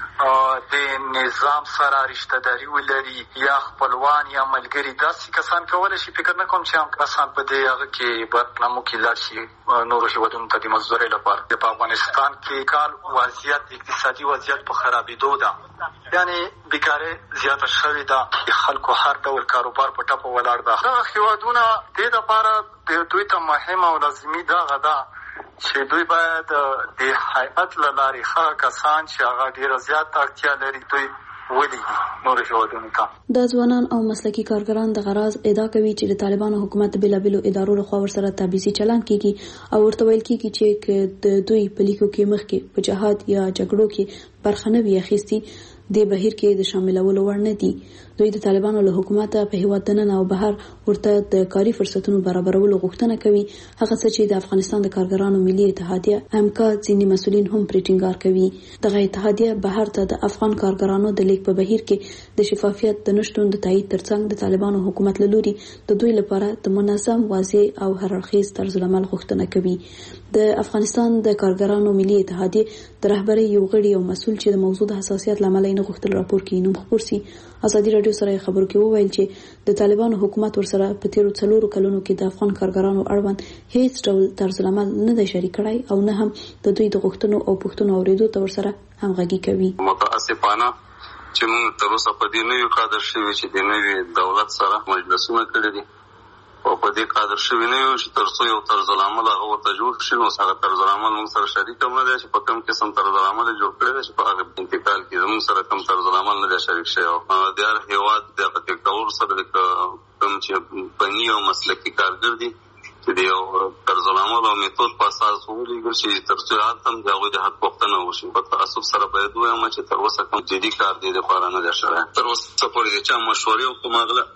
د نظام سره رشتہ داری ولري یا خپلوان یا ملګري، داسې کسان کولی شي. فکر نه کوم چې هم کسان په دې هغه کې برنامو کې لاړ شي نورو هیوادونو ته د مزدورۍ لپاره. په افغانستان کې کال وضعیت اقتصادي وضعیت په خرابېدو ده، یعنی بیکاري زیاته شوې ده، خلکو هر ډول کاروبار په ټپه ولاړ ده. دغه هیوادونه دې لپاره دوی ته مهم او لازمي دغه ده چې دوی باید د هیئت له لارې ښه کسان چې هغه ډېره زیاته اړتیا لري دوی ولېږي نورو هیوادونو ته. دا ځوانان او مسلکي کارګران د غراض ادعا کوي چې د طالبانو حکومت بېلابېلو ادارو لخوا ورسره تبعیضي چلند کیږي او ورته ویل کیږي چې د دوی په لیکو کې مخکې په جهاد یا جګړو کې برخه نه وي اخیستي د بهیر کې د شاملولو وړ نه دي. دوی د طالبانو له حکومت په هیواد دننه او بهر ورته د کاري فرصتونو برابرولو غوښتنه کوي، هغه څه چې د افغانستان د کارګرانو ملي اتحادیه امکا ځینې مسؤلین هم پرې ټینګار کوي. دغه اتحادیه بهر ته د افغان کارګرانو د لیک په بهیر کې د شفافیت د نشټون د تایید ترڅنګ د طالبانو حکومت له لوري د دوی لپاره د منظم، واضح او هررخیز طرز العمل غوښتنه کوي. د افغانستان د کارګرانو ملي اتحادیه د رهبرۍ یو غړي او مسؤل چې د موضوع د حساسیت لامل نه غوښتل راپور کې نوم خپور سي ازادي رادیو سره خبرو کې وویل چې د طالبانو حکومت ورسره په تیرو 4 کلونو کې د افغان کارګرانو اړوند هیڅ ډول طرز العمل نه دی شریک کړی او نه هم د دوی د غوښتنو او پوښتنو اوریدو ته ورسره همغږي کوي. متاسفانه چې موږ تر اوسه په دې نوي قادر شوي چې د نوي دولت سره مجلسونه کړي دي او په دې قادر شوي نه یو چې تر څو یو طرز العمل هغه ورته جوړ شي، نو هغه طرز العمل موږ سره شریک هم نه دی چې په کوم قسم طرز العمل جوړ کړی دی چې په هغه انتقال کې زموږ سره کوم طرز العمل نه دی شریک شوی. او د هر هېواد د هغه کول سره د کوم چې فني او مسلکي کارګر دي چې د یو طرز العمل او میتود په اساس ولیږل شي تر څو هم د هغوی د حق پوښتنه وشي. په تعصب سره باید ووایم چې تر اوسه کوم جدي کار دی دپاره نه دی شوی، تر اوسه پورې د چا مشورې او کوم اغله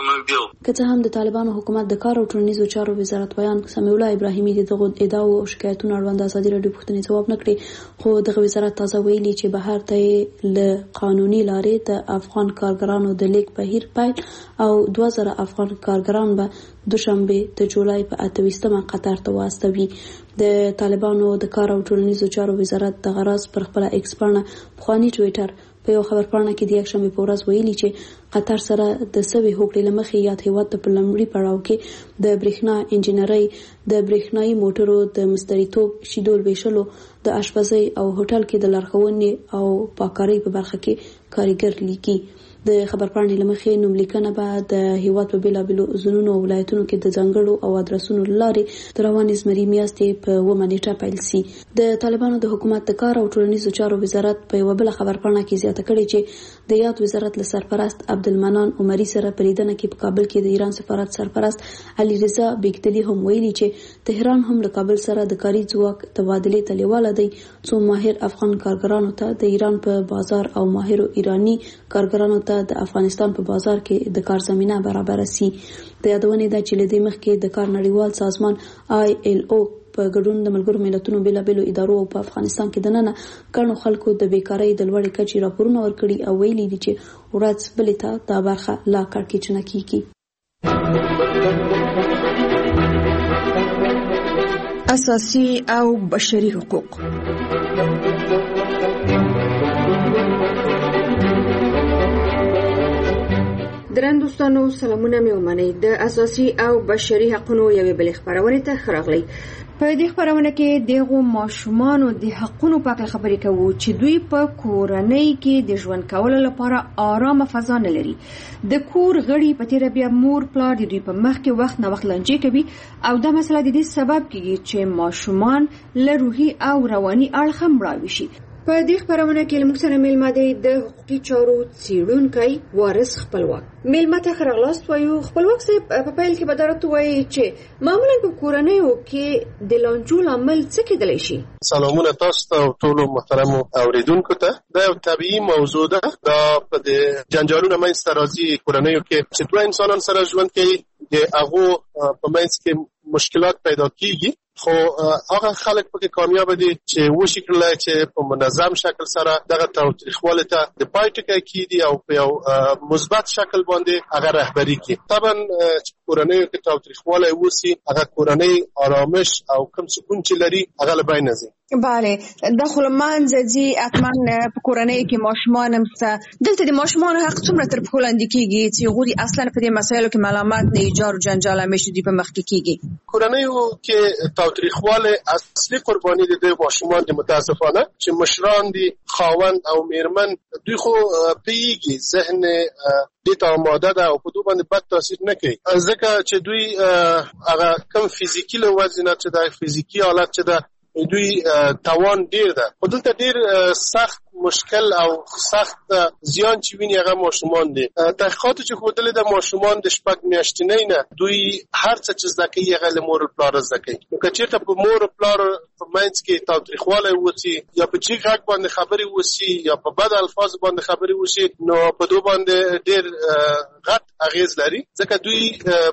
که څه هم د طالبانو حکومت د کار او ټولنیزو چارو وزارت بیان سمیع الله ابراهیمي دغه ادعاو او شکایتونو اړوند ازادي رادیو پوښتنې ځواب نکړي، خو دغه وزارت تازه ویلي چې بهر ته له قانوني لارې د افغان کارګرانو د لیک بهیر پیل او 2000 افغان کارګران به دوشنبه د جولای په 28 قطر ته واستوي. د طالبانو د کار او ټولنیزو چارو وزارت د غراض پر خپل ایکس پاڼه بخوانی ټویټر په یو خبرپاڼه کې د یکشنبه په ورځ ویلي چې قطر سره د سوي هوکړې لمخې یاد هیواد ته په لومړي پړاو کې د برېښنا انجینرۍ، د برېښنايي موټرو د مستریتوب، شیدول ویشلو، د اشپزۍ او هوټل کې د لارښوونې او پاککارۍ په برخه کې کارګر لیکي. د خبرپاڼې لمخې نوملیکنه به د هیواد په بیلابیلو ځونونو او ولایتونو کې د ځانګړو او ادرسونو لارې د روانې زمري میاشتې په 9 نیټه پیل سي. د طالبانو د حکومت د کار او ټولنیزو چارو وزارت په یو بل خبرپاڼه کې زیاته کړې چې د یاد وزارت له سرپرست عبدالمنان عمري سره په لیدنه کې په کابل کې د ایران سفارت سرپرست علي رضا بیگتلی هم ویلي چې تهران هم له کابل سره د کاري ځواک تبادلې ته لیواله دی څو ماهر افغان کارګرانو ته د ایران په بازار او ماهر ایرانی کارګرانو ته د افغانستان په بازار کې د کار زمينه برابر سي. د یادونې ده چې لدې مخکې د کار نړیوال سازمان ILO په ګډون د ملګرو ملتونو بیلابېلو ادارو او په افغانستان کې دننه ګڼو خلکو د بیکارۍ د لوړې کچې راپورونه ورکړي او ویلي دي چې ورځ بلې ته دا برخه لا کړکېچنه کیږي. اساسي او بشري حقوق. درنو دوستانو سلامونه مې ومنئ. د اساسي او بشري حقوقو یوې بلې خبرونه ته راغلی. په دې خبرونه کې دغه ماشومان د حقوقو په اړه خبرې کوو چې دوی په کورنۍ کې د ژوند کولو لپاره آرامه فضا نه لري. د کور غړي په تیر بیا مور پلار د دوی په مخ کې وخت نه وخت لنجې کوي او دا مسله د دې سبب کیږي چې ماشومان له روحي او رواني اړخ مړاوي شي. په دې خبرونه کې موږ سره میلمه دی د حقوقي چارو څیړونکی وارث خپلواک. میلمه ته خراغلاست وایو. خپلواک صاحب په پیل کې بدارت وایي چې معمولا په کورنیو کې د لانجو لامل څه کېدلی شي؟ سلامونه تاسو ته او ټولو محترمو اوریدونکو ته. دا یو طبیعي موضوع ده. دا په د جنجالونو منځته راځي کورنیو کې چې دوه انسانان سره ژوند کوي، د هغو په منځ کې مشکلات پیدا کیږي، خو هغه خلک پکې کامیاب دي چې وشي کړلای چې په منظم شکل سره دغه تاوتریخوالی ته د پای ټکی کیږي او په یو مثبت شکل باندې هغه رهبري کوي. طبعا چې کورنۍ کې تاوتریخوالی وسی، هغه کورنۍ آرامش او کوم سکون چې لري هغه له بین ځي. بله، د خلمان زدي اتمن په کورنۍ کې ماشومان هم دلته د ماشومان حق څومره تر په لاندې کیږي چې غوري اصلا په دې مسایلو کې ملامت نه ایجار جنجال همیشه دی په مخ کې کیږي. کورنۍ کې تاوتریخوالی اصلي قرباني د ماشومان د متاسفانه چې مشران دي، خاوند او میرمن، دوی خو پیږي ذهن دې ته آماده ده او په دوی باندې بد تاثیر نه کوي، ځکه چې دوی هغه کم فزیکي له وزنه چې د فزیکي حالت چې ده دوی توان ډیر ده. خو دلته ډیر سخت مشکل او سخت زیان چې ویني هغه ماشومان دي. تحقیقات چې ښودلې ده ماشومان د 6 میاشتنۍ نه دوی هر څه چې زده کوي هغه له مور او پلار زده کوي. نو که چېرته په مور او پلار په منځ کې تاوتریخوالی وسي یا په چیغ غږ باندې خبرې وسي یا په بد الفاظ باندې خبرې وسي، نو په دوی باندې ډیر غټ اغیز لري، ځکه دوی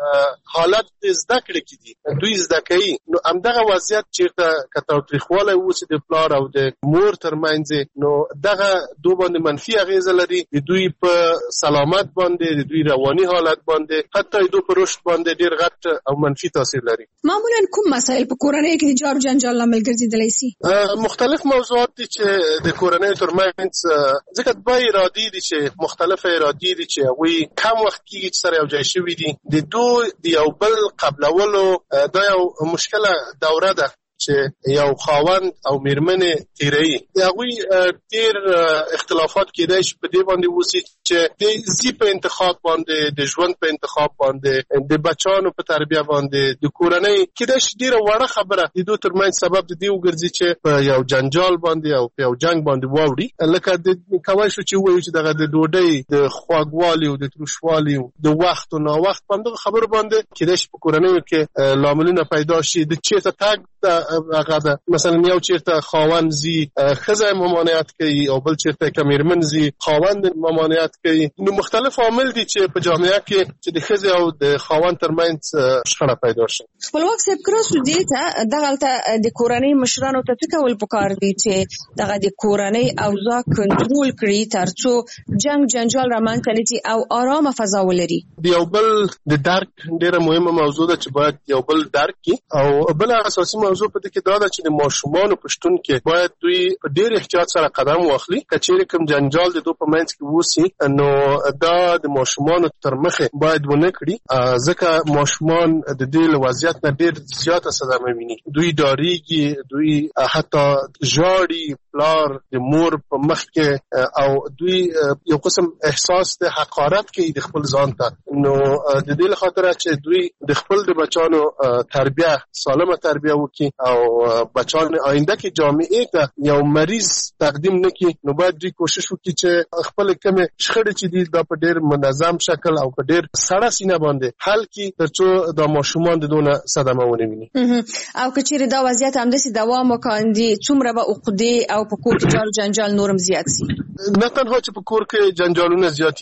په حالت د زده کړې کې دي، دوی زده کوي. نو همدغه وضعیت چېرته که تاوتریخوالی وسي د پلار او د مور ترمنځ، نو دغه دوی باندې منفي اغیزه لري، د دوی په سلامت باندې، د دوی رواني حالت باندې، حتی دوی په رشد باندې ډیر غټ او منفي تاثیر لري. معمولا کوم مسایل په کورنۍ کې د جار جنجال لامل ګرځیدلی سي؟ مختلف موضوعات دي چې د کورنۍ ترمنځ، ځکه دوه ارادې دي چې مختلفه ارادې دي چې هغوی کم وخت کېږي چې سره یو ځای شوي دي، د دوی د یو بل قبلولو دا یو مشکله دوره ده چې یو خاوند او میرمنې تیروي. د هغوی ډېر اختلافات کېدای شي په دې باندې وسي چې د زی په انتخاب باندې، د ژوند په انتخاب باندې، د بچانو په تربیه باندې، د کورنۍ کېدای شي ډېره وړه خبره د دوی ترمنځ سبب د دې وګرځي چې په یو جنجال باندې او په یو جنګ باندې واوړي. لکه د کولی شو چې ووایو چې دغه د ډوډۍ د خواږوالي او د تروشوالي د وخت او ناوخت باندې خبرو باندې کېدای شي په کورنیو کې لاملونه پیدا شي. د چېرته تګ هغه ده، مثلا یو چیرته خاوند زی ښځه ممانعت کوي او بل چیرته که میرمن زی خاوند ممانعت کوي. نو مختلف عوامل دي چې په جامعه کې چې د ښځې او د خاوند ترمنځ شخړه پیدا شي. خپلواک صاحب کراسو دې ته دغلته د کورنۍ مشرانو ته څه کول پکار دي چې دغه د کورنۍ اوضاع کنټرول کړي ترڅو جنگ جنجال رامنځته نه شي او آرامه فضا ولري؟ د یو بل د درک ډېره مهمه موضوع ده چې باید یو بل درک کړي. او بل اساسي موضوع په دې کې دا ده چې د ماشومانو په شتون کې باید دوی په ډېر احتیاط سره قدم واخلي. که چیرې کوم جنجال د دوی په منځ کې وسي، نو دا د ماشومانو تر مخې باید ونه کړي، ځکه ماشومان د دې له وضعیت نه ډېر زیاته صدمه ویني. دوی ډارېږي، دوی حتی ژاړي پلار د مور په مخ کې، او دوی یو قسم احساس د حقارت کوي د خپل ځان ته. نو د دې له خاطره چې دوی د خپل د بچانو تربیه سالمه تربیه وکړي او بچان آینده کې جامعه ته یو مریض تقدیم نکړي، نو باید دوی کوشش وکړي چې خپل کومه شخړې چې دي دا په ډېر منظم شکل او په ډېر سړه سینه باندې حل کړي ترڅو د ماشومان د دونه صدمه ونه ویني. او که چیرې دا وضعیت همداسې دوام وکړي، څومره به عقدې او په کور کې جار جنجال نورم زیات شي؟ نه تنها چې په کور کې جنجالونه زیاتېږي،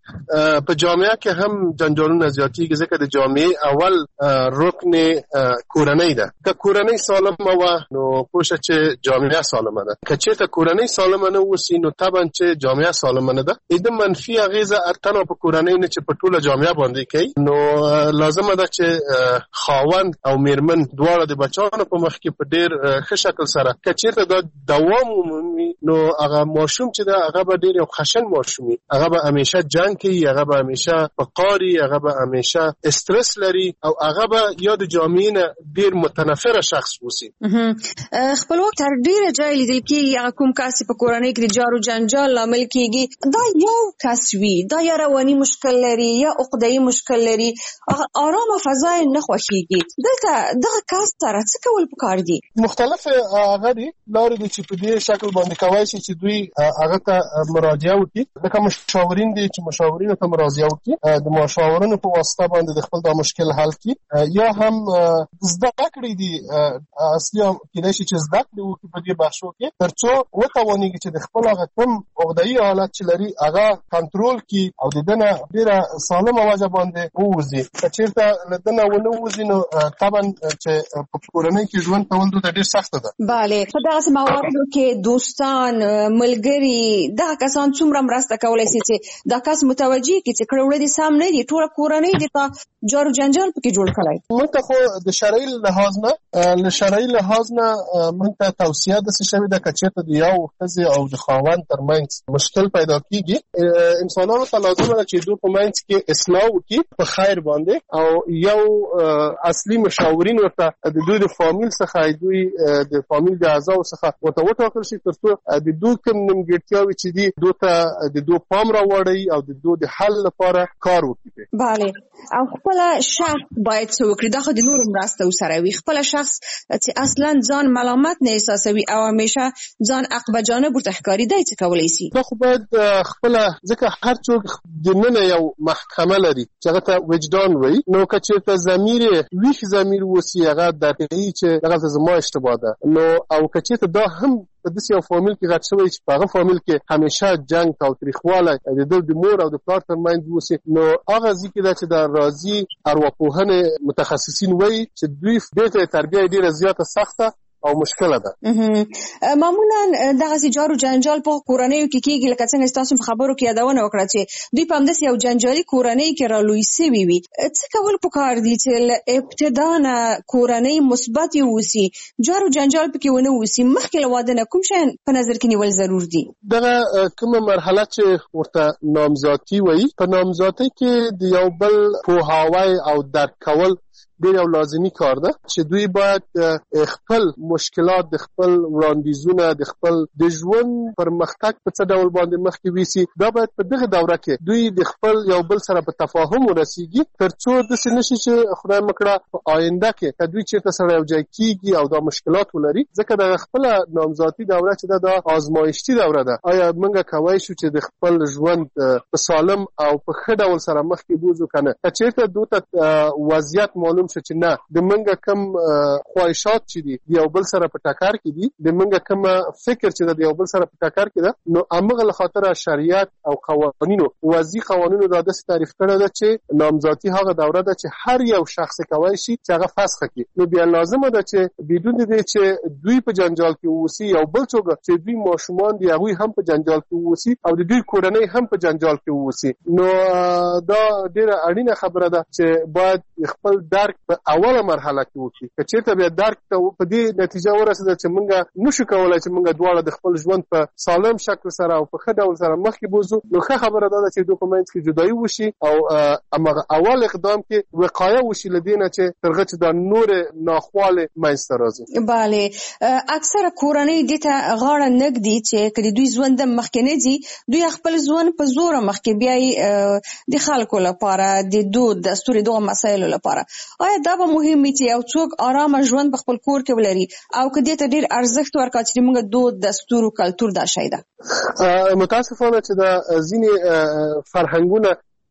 په جامعه کې هم جنجالونه زیاتېږي ځکه د جامعې اول رکن کورنۍ ده. که کورنۍ سالمه وه نو پوه شه چې جامعه سالمه ده. که چېرته کورنۍ سالمه نه اوسي نو طبعا چې جامعه سالمه نه ده. د منفي اغیزه ارتنه په کورنۍ نه چې په ټوله جامعه باندې کوي نو لازمه ده چې خاوند او میرمن دواړه د بچانو په مخ کې په ډېر ښه شکل سره که چېرته دا دوام ومومي نو هغه ماشوم چې ده هغه به ډېر یو خشن ماشوم وي. هغه به همیشه جنګ کوي، هغه به همیشه په قاري، هغه به همیشه استرس لري او هغه به یا د جامعې نه ډېر متنفره شخص اوسي. خپلواک تر ډېره ځای لیدل کېږي هغه کوم کس په کورنۍ کې د جارو جنجال لامل کېږي دا یو کس وي، دا یا رواني مشکل لري یا عقده‌ای مشکل لري، آرامه فضا یې نه خوښېږي. دلته دغه کس سره څه کول پکار دي؟ مختلف هغه دي لارې دي چې په دې شکل باندې کولی شي چې دوی هغه ته مراجعه وکړي. لکه مشاورین دي چې مشاورینو ته مراجعه وکړي، د مشاورینو په واسطه باندې د خپل دا مشکل حل کړي، یا هم زده کړې دي اصلي کېدای شي چې زده کړې وکړي په دې بخشو کې تر څو وتوانېږي چې د خپل هغه کوم عقده‌ای حالت چې لري هغه کنټرول کړي او د ده نه ډېره سالمه وجه باندې ووځي. که چېرته له ده نه ونه ووځي نو طبعا چې په کورنۍ کې ژوند کول دلته ډېر سخته ده. بله، په دغسې مواردو کې دوستان، ملګري، دغه کسان څومره مرسته کولی شي چې دا کس متوجه کړي چې کړه دې سم نه دي، ټوله کورنۍ دې ته جارو جنجال پکې جوړ کړی. موږ ته خو د شرعي لحاظ نه موږ ته توصیه داسې شوې ده که چېرته د یو ښځې او د خاوند ترمنځ مشکل پیدا کېږي انسانانو ته لازمه ده چې دوی په منځ کې اصلاح وکړي په خیر باندې او یو اصلي مشاورین ورته د دوی د فامیل څخه دوی د فامیل د اعضاو څخه ورته وټاکل شي تر څو د دوی کوم نیمګړتیاوې چې دي دوی ته د دوی پام راوړي او د دوی د حل لپاره کار وکړي. بله، او خپل شخص باید څه وکړي؟ دا خو د نورو مرسته ورسره وي. خپل شخص چې اصلا ځان ملامت نه احساسوي او همیشه ځان عقب جانب ورته ښکاري، دی څه کولی شي؟ دا خو باید خپله ځکه هر څوک دننه یو محکمه لري چې هغه ته وجدان وایي، نو که چېرته ضمیر ویښ ضمیر اوسي هغه درته کوي چې دغلته زما اشتباه ده، نو او که چېرته دا هم په داسې یو فامیل کې غټ شوی چې په هغه فامیل کې همیشه جنګ تاوتریخوالی د دوی د مور او د پلار ترمنځ اوسي، نو هغه ځای کې ده چې د راځي ارواپوهنې متخصصین وایي چې دوی دې ته تربیه ډېره زیاته سخته او مشکله ده. معمولا دغسې جارو جنجال په کورنیو کې کېږي لکه څنګه ستاسو په خبرو کې یادونه وکړه چې دوی په همداسې یو جنجالي کورنۍ کې رالوی سوي وي. څه کول پکار دي چې له ابتدا نه کورنۍ مثبت اوسي، جارو جنجال پکې ونه اوسي؟ مخکې له واده نه کوم شیان په نظر کې نیول ضرور دي؟ دغه کومه مرحله چې ورته نامزادي وایي، په نامزادۍ کې د یو بل پوهاوی او درک کول ډېر یو لازمي کار ده چې دوی باید خپل مشکلات، د خپل وړاندیزونه، د خپل د ژوند پرمختګ په څه ډول باندې مخکې ویسي. دا باید په دغه دوره کې دوی د خپل یو بل سره په تفاهم ورسیږي تر څو داسې نشي چې خدای مکړه په آینده کې که دوی چېرته سره یو ځای کېږي او دا مشکلات ولري، ځکه دغه خپله نامزادي دوره چې ده دا آزمایښتي دوره ده. آیا موږ کولی شو چې د خپل ژوند په سالم او په ښه ډول سره مخکې بوځو که نه؟ که چېرته دوی ته وضعیت معلوم شو چې نه د منګه کم خواهشات چې دي د یو بل سره په ټکر کې دي، د منګه کم فکر چې د یو بل سره په ټکر کې ده، نو امغه له خاطر شریعت او قوانینو وضعي قوانینو دا داسې تعریف کړی ده چې نامزادي هغه دوره ده چې هر یو شخص کولی شي چې هغه فسخ کړي. نو بیا لازمه ده چې بدون دې چې دوی په جنجال کې اوسي او بل څوک چې دوی ماشومان دي هغوی هم په جنجال کې اوسي او د دوی کورنۍ هم په جنجال کې اوسي، نو دا ډېره اړینه خبره ده چې باید خپل درک په اوله مرحله کې وکړي. که چېرته بیا درک ته په دې نتیجه ورسېده چې موږ نشو کولی چې موږ دواړه د خپل ژوند په سالم شکل سره او په ښه ډول سره مخکې بوځو، نو ښه خبره دا ده چې دوی په منځ کې جدایي وشي او هماغه اول اقدام کې وقایه وشي له دې نه چې تر هغه چې دا نورې ناخوالې منځته راځي. بله، اکثره کورنۍ دې ته غاړه نه ږدي چې که د دوی ژوند مخکې نه ځي دوی خپل ژوند په زوره مخکې بیایي د خلکو لپاره، د دود دستور دغه مسایلو لپاره. آیا دا به مهم وي چې یو څوک آرامه ژوند په خپل کور کې ولري او که دې ته ډېر ارزښت ورکړه چې موږ دود دستور او کلتور دا شی ده؟ متاسفانه چې دا ځینې فرهنګونه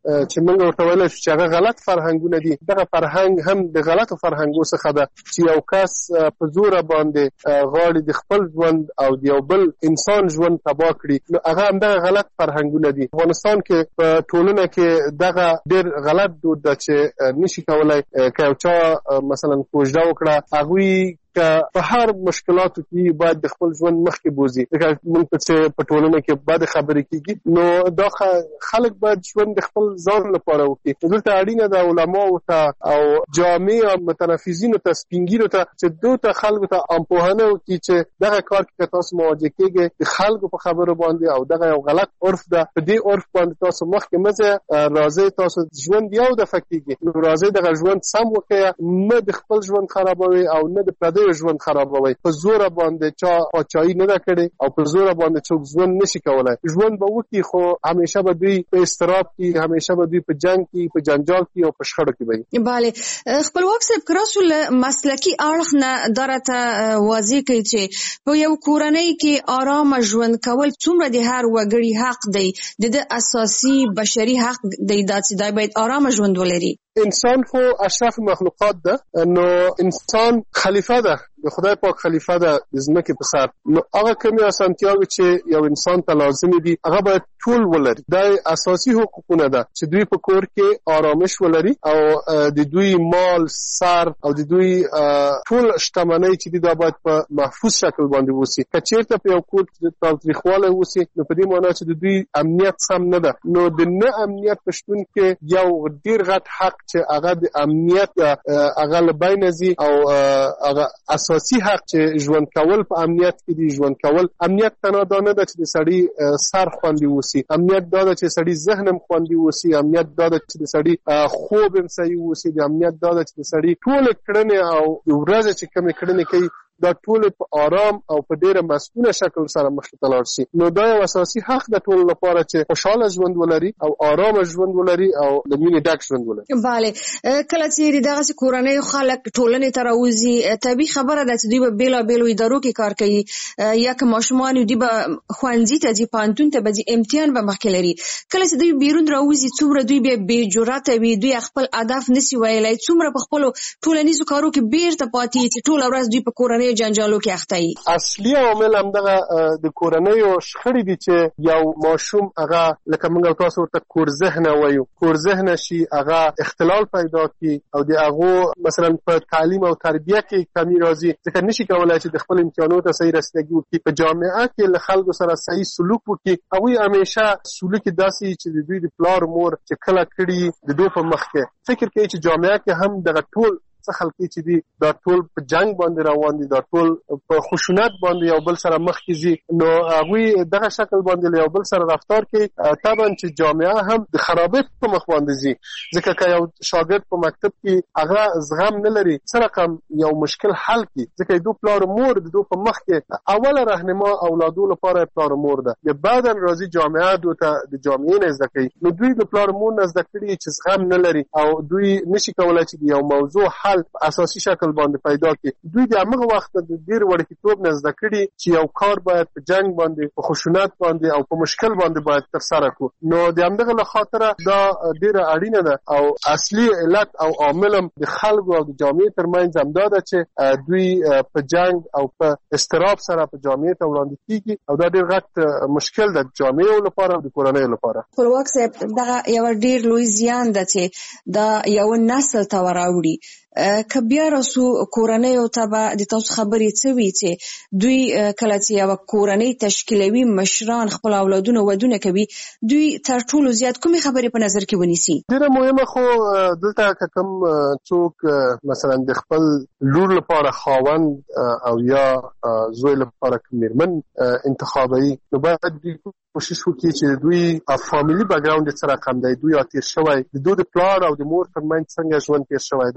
چې موږ ورته ویل چې هغه غلط فرهنګونه دي، دغه فرهنګ هم د غلطو فرهنګو څخه ده چې یو کس په زور باندې غواړي د خپل ژوند او د یو بل انسان ژوند تباه کړي، نو هغه هم دغه غلط فرهنګونه دي. افغانستان کې په ټولنه کې دغه ډېر غلط دود ده چې نشي کولای که یو چا مثلا کوژده وکړه هغوی که په هر مشکلاتو کې باید د خپل ژوند مخکې بوزي. ځکه موږ په ټولنه کې بد خبرې کېږي، نو دا خلک باید ژوند د خپل ځان لپاره وکړي. دلته اړینه ده علماو ته او جامع او متنفذینو ته سپینګیرو ته چې دوی ته خلکو ته امپوهنه وکړي چې دغه کار کې تاسو مواجه کېږئ د خلکو په خبرو باندې او دغه یو غلط عرف ده، په دې عرف باندې تاسو مخکې مزه راځي، تاسو ژوند یو دفعه کېږي، نو راځي دغه ژوند سم وکړئ، نه د خپل ژوند خرابوي او نه د پردیو ژوند خرابوي. په زور باندې چا پاچاهي نه ده کړې او په زور باندې څوک ژوند نشي کولای. ژوند به وکړي خو همیشه به دوی په استراب کې، همیشه به دوی په جنگ کې، په جنجال کې او په شخړو کې وي. بله خپلواک صاحب کراسو له مسلکی اړخ نه درته واضح کوي چې په یو کورنۍ کې آرام ژوند کول څومره د هر وګړي حق دی، د اساسي بشري حق دی چې دا باید آرام ژوند ولري. انسان خو اشرف مخلوقات ده، نو انسان خلیفه ده، د خدای پاک خلیفه ده د ځمکې په سر، نو هغه کومې اسانتیاوې چې یو انسان ته لازمي دي هغه باید ټول ولري. دا اساسي حقوقونه ده چې دوی په کور کې آرامش ولري او د دوی مال، سر او د دوی ټول شتمنۍ چې دي دا باید په محفوظ شکل باندې وسی. که چیرته په یو کور کې تاوتریخوالی وسی نو په دې معنی چې د دوی امنیت سم نه ده، نو د نه امنیت په شتون کې یو ډیر غټ حق چې هغه د امنیت هغه له بینه ځي او هغه اساسي حق چې ژوند کول په امنیت کې دی. ژوند کول امنیت تنها دا نه ده چې د سړي سر خوندي وسی، امنیت دا ده چې سړي ذهن هم خوندي وسی، امنیت دا ده چې د سړي خوب هم صحیح وسی، د امنیت دا ده چې د سړي ټول کړنې او د ورځې چې کومې کړنې کوي دا ټول په آرام او په ډیره مسؤله شکل سره مخې ته لاړ شي. نو دا یو اساسي حق د ټول لپاره چې خوشاله ژوند ولري او آرام ژوند ولري او د مینې ډک ژوند ولري. بله کله چې دغه کورنۍ خلک ټولنې ته راوځي، طبیعي خبره ده چې دوی په بیلابیلو ادارو کې کار کوي، یا که ماشومان دوی به ښوونځي ته ځي، پوهنتون ته به ځي، امتحان به مخکې لري. کله چې دوی بیرون راوځي څومره دوی بې جرأته وي، دوی خپل هدف نشي ویلی، څومره په خپلو ټولنیزو کارو کې بیرته پاتې چې ټوله ورځ دوی په کورنۍ جنجالو کې اخته وي. اصلي عامل همدغه د کورنیو شخړې دي چې یو ماشوم هغه لکه موږ تاسو ورته کور ذهنه وایو، کور ذهنه شي، هغه اختلال پیدا کړي او د هغه مثلا په تعلیم او تربیه کې کمی راځي، ځکه نشي کولای چې د خپل امتحاناتو ته صحیح رسیدګي وکړي، په جامعه کې له خلکو سره صحیح سلوک وکړي. هغوی همیشه سلوک داسې چې د دوی د پلار مور چې کله کړي د دوی په مخ کې فکر کوي چې جامعه کې هم دغه ټول څه خلک چې دي دا ټول په جنگ باندې روان دي، دا ټول په خشونت باندې یو بل سره مخ کیږي، نو هغوی دغه شکل باندې یو بل سره رفتار کوي. طبعا چې جامعه هم د خرابې په مخ باندې ځي، ځکه که یو شاګرد په مکتب کې هغه زغم نه لري څه رقم یو مشکل حل کړي، ځکه د دوی پلار مور د دوی په مخ کې اوله راهنما اولادو لپاره پلار مور ده، د بعدن راځي جامعه دوی ته د جامعې نه زده کوي، نو دوی د پلار مور نه زده کړي چې زغم نه لري او دوی نشي کولای چې یو موضوع حل اساسي شکل باندې پیدا کړي. دوی د هغه وخت د ډیر وړکتوب نه زده کړي چې یو کار باید په جنگ باندې، په خشونت باندې او په مشکل باندې باید ترسره کړو. نو د همدغه له خاطره دا ډیره اړینه ده او اصلي علت او عامل د خلکو او د جامعې ترمنځ همدا ده چې دوی په جنگ او په استراب سره په جامعې ته وړاندې کیږي او دا ډیر غټ مشکل ده د جامعې لپاره او د کورنۍ لپاره. خپلواک صاحب دغه یو ډیر لوی زیان ده چې دا یو نسل ته وراوړي. که بیا راسو کورنۍ او ته به د تاسو خبرې څه وي چې دوی کله چې یو کورنۍ تشکیلوي، مشران خپل اولادونه ودونه کوي، دوی تر ټولو زیات کومې خبرې په نظر کې ونیسي؟ ډیره مهمه خو دلته که کوم څوک مثلا د خپل لور لپاره خاوند او یا زوی لپاره میرمن انتخابوي، نو باید دوی کوشش وکړي چې دوی فامیلی بیکګراوند سره کم دی، دوی تیر شوی، د دوی د پلار او د مور ترمنځ څنګه ژوند تیر شوی ده،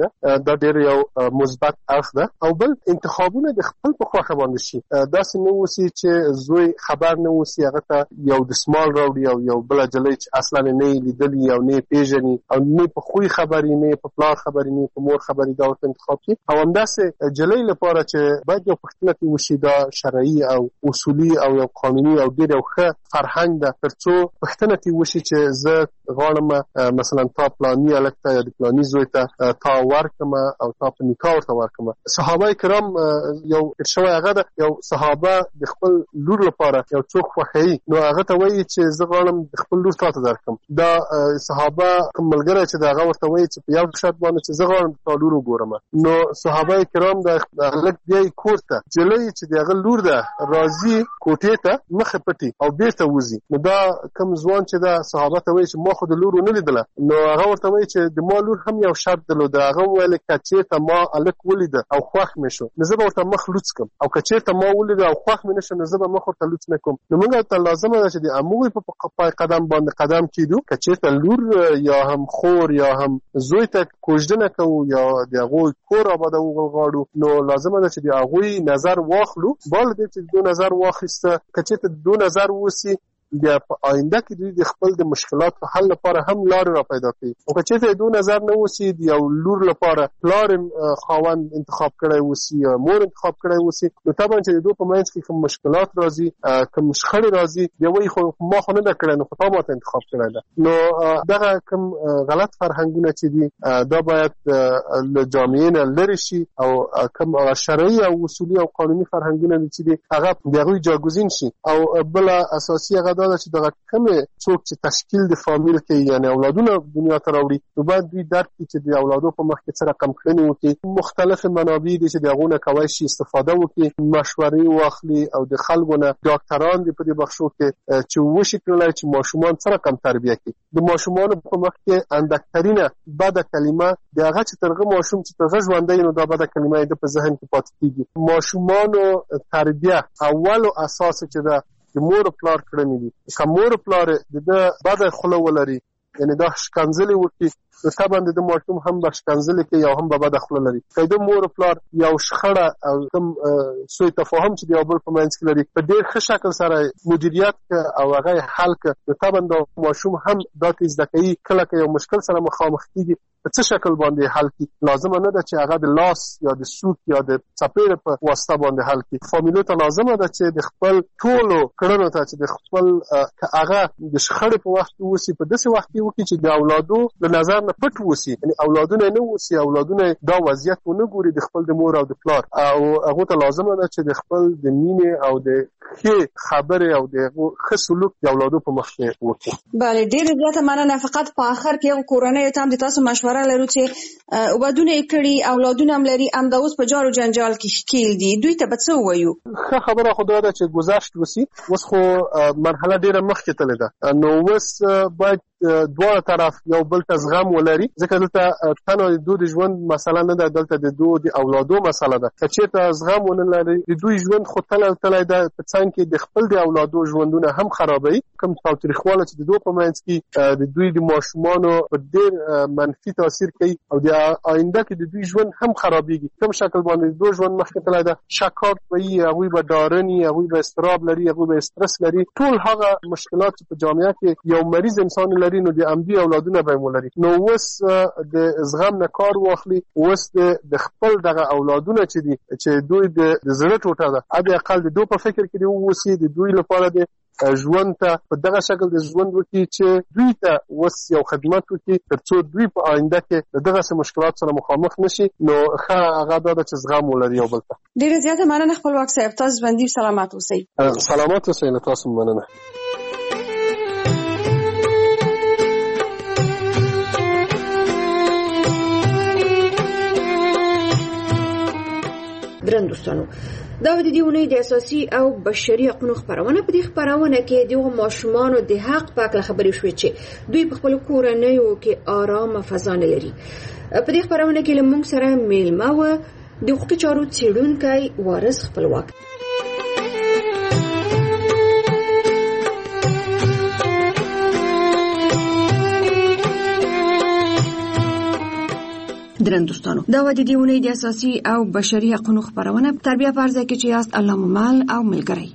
دا ډېر یو مثبت اړخ ده. او بل انتخابونه د خپل په خوښه باندې شي، داسې نه وسی چې زوی خبر نه وسی هغه ته یو دسمال راوړي او یو بل جلۍ چې اصلا نه لیدلی او نه پیژني او نه په خوې خبرې نه په پلار خبرې نه په مور خبرې دا ورته انتخاب کړي. او همداسې جلۍ لپاره چې باید یو پوښتنه کې وشي دا شرعي او اصولي او یو قانوني او ډېر یو ښه فرهنګ ده ترڅو پوښتنه کې وشي چې زه غواړم مثلا تا پلاني هلک ته یا د پلاني زوی ته تا ورکړم او تا په نکاح ورته ورکړم. صحابه کرام یو شوی هغه ده، یو صحابه د خپل لور لپاره یو څوک خوښوي نو هغه ته وایي چې زه غواړم د خپل لور تا ته درکړم. دا صحابه کوم ملګری چې د هغه ورته وایي چې په یو شرط باندې چې زه غواړم تا لور وګورم، نو صحابه کرام د هلک بیایي کور ته، جلۍ چې د هغه لور ده راځي کوټې ته مخې پټي او بیرته وځي. نو دا کوم ځوان چې دا صحابه ته وایي چې ما خو د لور ونه لیدله، نو هغه ورته وایي چې د ما لور هم یو شرط درلود. هغه وویل که چېرته ما هلک ولیده او خوښ مې شو نو زه به ورته مخ لوڅ کړم، او که چېرته ما ولیده او خوښ مې نه شو نو زه به مخ ورته لوڅ نه کوم. نو موږ ته لازمه ده چې د همغوی په پای قدم باندې قدم کېږدو. که چېرته لور یا هم خور یا هم زوی ته کوژدنه کوو یا د هغوی کور آبادوو غواړو، نو لازمه ده چې د هغوی نظر واخلو. باید دې چې دو نظر واخیسته، که چېرته دو نظر وسی بیا په آینده کې دوی د خپل د مشکلاتو حل لپاره هم لارې را پیدا کوي. او که چېرته دو نظر نه وسی د یو لور لپاره پلار خاوند انتخاب کړی وسی یا مور انتخاب کړی وسی، نو طبعا چې د دوی په منځ کې کوم مشکلات راځي کوم شخړې راځي بیا وایي خو ما خو نه ده کړی نو خو تا ماته انتخاب کړی ده. نو دغه کوم غلط فرهنګونه چې دي دا باید له جامعې نه لرې شي او کوم شرعي او اصولي او قانوني فرهنګونه چې دي هغه د هغوی جاګوزین شي. او بله اساسي هغه دا چې دغه کومې څوک چې تشکیل د فامیل کې یعنی اولادونه دنیا ته راوړي نو باید دوی درک کړي چې د اولادو په مخ کې څه رقم کړنې وکړي. مختلف منابع دي چې د هغو نه کولی شي استفاده وکړي، مشورې واخلي او د خلکو نه ډاکټران دي په دې بخشو کې چې وشي کړلی چې ماشومان څه رقم تربیه کړي. د ماشومانو په مخ کې اندکترینه بده کلمه د هغه چې ترغه ماشوم چې ترغه ژوندی نو دا بده کلمه د په ذهن کې پاتې کېږي. ماشومانو تربیه اولو اساس چې ده د مور پلار کړنې دي. که مور پلار د بده خوله ولري یعنی دا شکنځلې وکړي نو طبعا د ماشوم هم به شکنځلې کوي او هم به بده خوله لري. که د مور پلار یو شخړه او کوم سوء تفاهم چې د یو بل په منځ کې لري په ډېر ښه شکل سره مدیریت او هغه حل کړه نو طبعا د ماشوم هم دا کې زده کوي کله که یو مشکل سره مخامخ کېږي په څه شکل باندې حل کړي. لازمه نه ده چې هغه د لاس یا د سوک یا د څپېړې په واسطه باندې حل کړي. فامیلو ته لازمه ده چې د خپل ټولو کړنو ته چې د خپل که هغه د شخړې په وخت وسی په داسې وخت کې وکړي چې د اولادو له نظر نه پټ وسی، یعنی اولادونه نه وسی، اولادونه دا وضعیت ونه ګوري د خپل د مور او د پلار، او هغه ته لازمه ده چې د خپل د مینې او د ښې خبرې او د ښه سلوک د اولادو په مخ کې وکړي. بله ډېره زیاته مننه. فقط په آخر کې یو کورنۍ ته هم د تاسو مشوره لرو چې ودونه یې کړي اولادونه هم لري همدا اوس په جار و جنجال کې ښکیل دي، دوی ته به څه ووایو؟ ښه خبره خو دا ده چې گذشت وسی، اوس خو مرحله ډېره مخکې تللې ده. نو اوس باید دواړه طرف یو بل ته زغم ولري، ځکه دلته تنها د دوی د ژوند مسله نه ده، دلته د دوی د اولادو مسله ده. که چېرته زغم ونه لري د دوی ژوند خو تللی ده په څنګ کې د خپل د اولادو ژوندونه هم خرابوي. کوم تاوتریخواله چې د دوی په منځ کې د دوی د ماشومانو په ډېر منفي تاثیر کوي او د آینده کې د دوی ژوند هم خرابېږي. کوم شکل باندې د دوی ژوند مخکې تللی ده، شکاک به وي، هغوی به ډارني، هغوی به اضطراب لري، هغوی به استرس لري. ټول هغه مشکلات چې په جامعه کې یو مریض انسان لري نو د امدي اولادونه به ولري. نو اوس د زغم نه کار واخلي، اوس د خپل دغه اولادونه چې دي چې دوی د زړه ټوټه ده ادي اقل د دوی په فکر کې دی اوسي د دوی لپاره د ژوند ته په دغه شکل د ژوند وکړي چې دوی ته اوس یو خدمت وکړي ترڅو دوی په آینده کې دغه مشکلات سره مخامخ نشي. نو ښه هغه دا چې زغم ولري یو بل ته. ډېره زیاته مننه خپلواک صاحب، تاسو ژوندي سلامات اوسئ. سلامات اوسئ. له تاسو مننه. درنو دوستانو، دا د دې ونې د اساسي او بشري حقوقو خبرونه په دې خبرونه کې د ماشومانو د حق په اړه خبرې شوې چې دوی په خپل کورنیو کې آرامه فضا نه لري. په دې خبرونه کې لمونږ سره میلمه و د حقوقي چارو څېړونکی وارث خپلواک. درن دوستانو دا و د دې ونې د اساسي او بشري حقوقو خبرونه تربیه فرض کې چې یاست الله ممال او ملګری.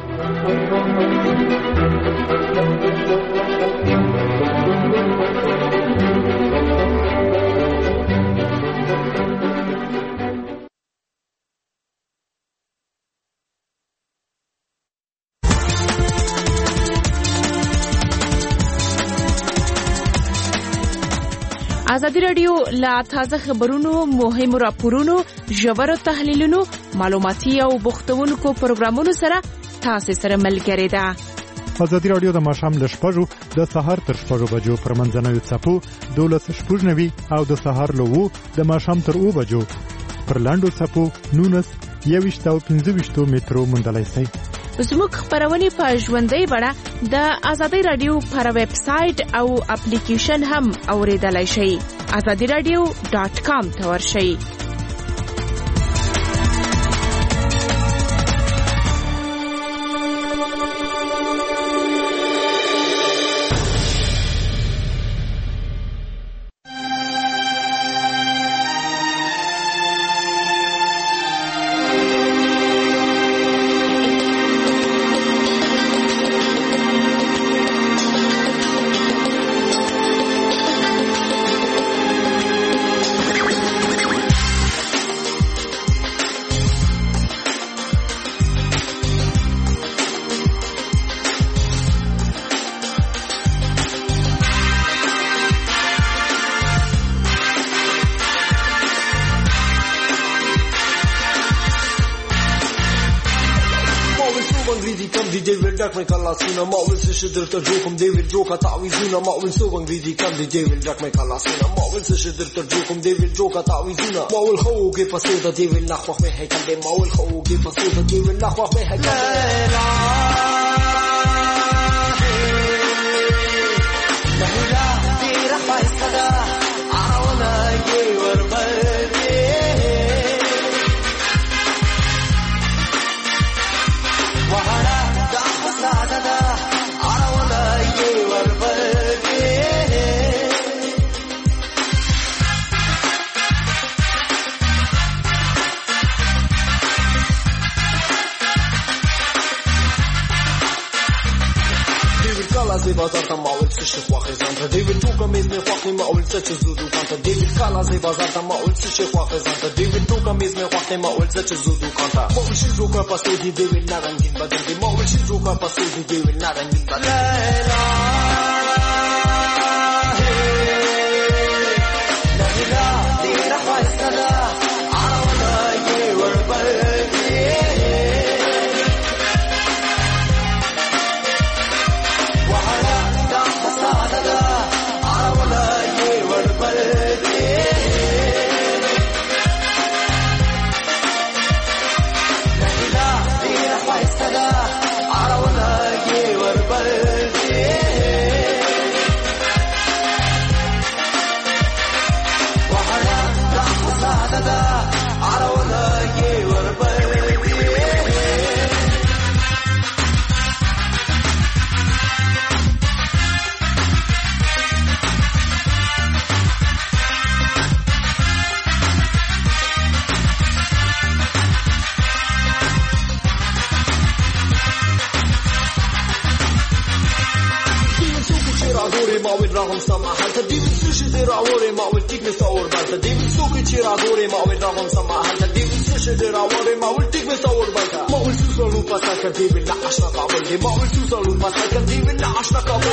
ازادي رادیو لا تازه خبرونو مهم راپورونو ژور تحلیلونو معلوماتي او بوختونکو پروګرامونو سره تاسو سره ملګری ده. ازادي رادیو د ماښام ل 6:00 د سهار تر 6:00 بجو پر منځنوي څپو 12:90 او د سهار له 2 د ماښام تر 2 بجو پر لاندو څپو 19 او 25 مترو مندلای شي. زموږ خبرونه په ژوندۍ بڼه د ازادي رادیو پر ویب سټ او اپلیکیشن هم اوریدلای شئ. azadiradio.com ته ورشئ. ماول سشدر ترجوكم ديفيد جوكا تعويذونا ماول سو انجليزي كان دي ديفيد جاك ماي كلاسينا ماول سشدر ترجوكم ديفيد جوكا تعويذونا ماول خوكي فسودا ديفيد نخوخ مي هيكل ماول خوكي فسودا ديفيد نخوخ مي هيكل لا دي رفع الصدا عاونا يور بلدي وهلا دا زي بازار تماول سش خواخي زانتا ديفيد توكا ميزمي خواخي ماول سش زودو كانتا ديفيد كالا زي بازار تماول سش خواخي زانتا ديفيد توكا ميزمي خواخي ماول سش زودو كانتا ماول شيزوكا باسودي ديفيد نارنجين بدن دي ماول شيزوكا باسودي ديفيد نارنجين بدن لا لا دي رخوا استدا عاونا يور بلدي راهم سماحل تديم سوشي دي راوري ما ولتيك مصور بالتا ديم سوكي تشي راوري ما ول راهم سماحل تديم سوشي دي راوري ما ولتيك مصور بالتا ما ول سوسلو باسا كدي بالله عشرة قبل دي ما ول سوسلو باسا كدي بالله عشرة قبل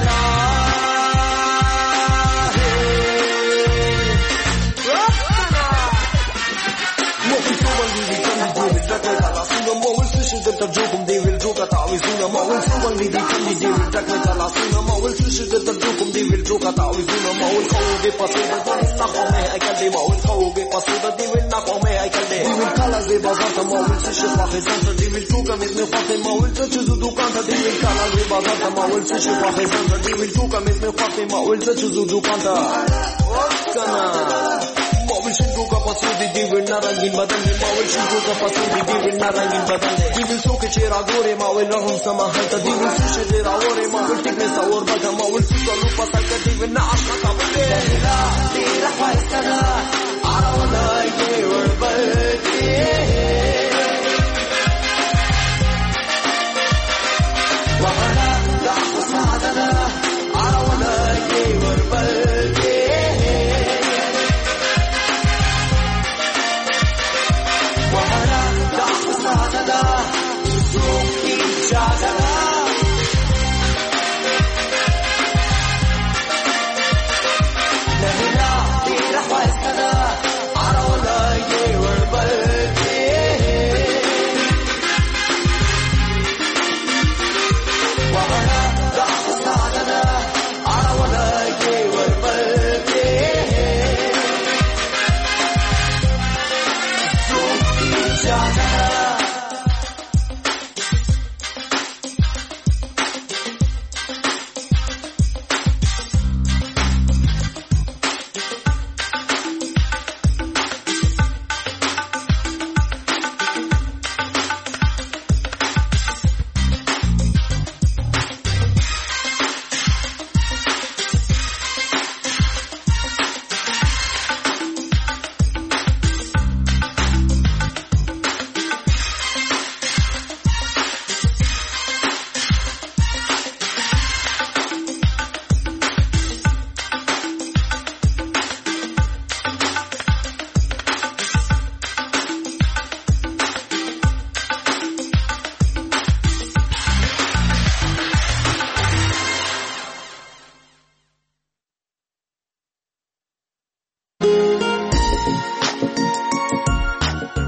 ترجوكم دي بالجوكا تعويذونا ما ول سوبر دي كان دي بالتكن تلاسونا ما ول سوشي ترجوكم دي بالجوكا تعويذونا ما ول خوغي باسودا دي نخومي اكل دي ما ول خوغي باسودا دي نخومي اكل دي بالكالا زي بازار ما ول سوشي واخي زنت دي بالجوكا مزني خاطي ما ول تشزو دوكان دي بالكالا زي بازار ما ول سوشي واخي زنت دي بالجوكا مزني خاطي ما ول تشزو دوكان كنا ماول شنجوكا باسودي دي بالنارنجين بدن ماول شنجوكا باسودي دي بالنارنجين بدن دي بالسوكي تشيرا غوري ماول لهم سماحل دي بالسوشي دي راوري ماول تيك مصور بدا ماول سوسلو باسا دي بالنعش قبل لا دي رحوا استدا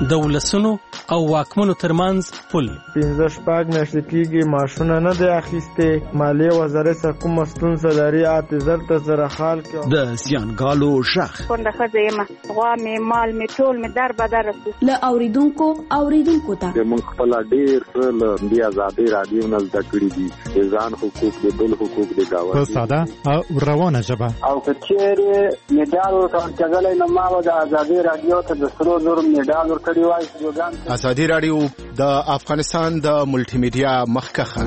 د ولسونو او واکمنو ترمنځ پل 15 میاشتې کېږي معاشونه نه دی اخیستې مالیې وزارت څخه کومه ستونزه لري اعتذار ته سره حال کې د زیانګالو ژغ کونډه ښځه یم غوا مې مال مې ټول مې در بدر له اوریدونکو ته موږ خپل ډېر څه له دې ازادي رادیو نه زده کړي دي د ځان حقوق د بل حقوق د گاونډي په ساده او روانه ژبه او کچېرې میډال ورکړل نو ما د ازادي رادیو ته د 300 میډال ورکړی وای ازادي رادیو د افغانستان د ملټي میډیا مخکخه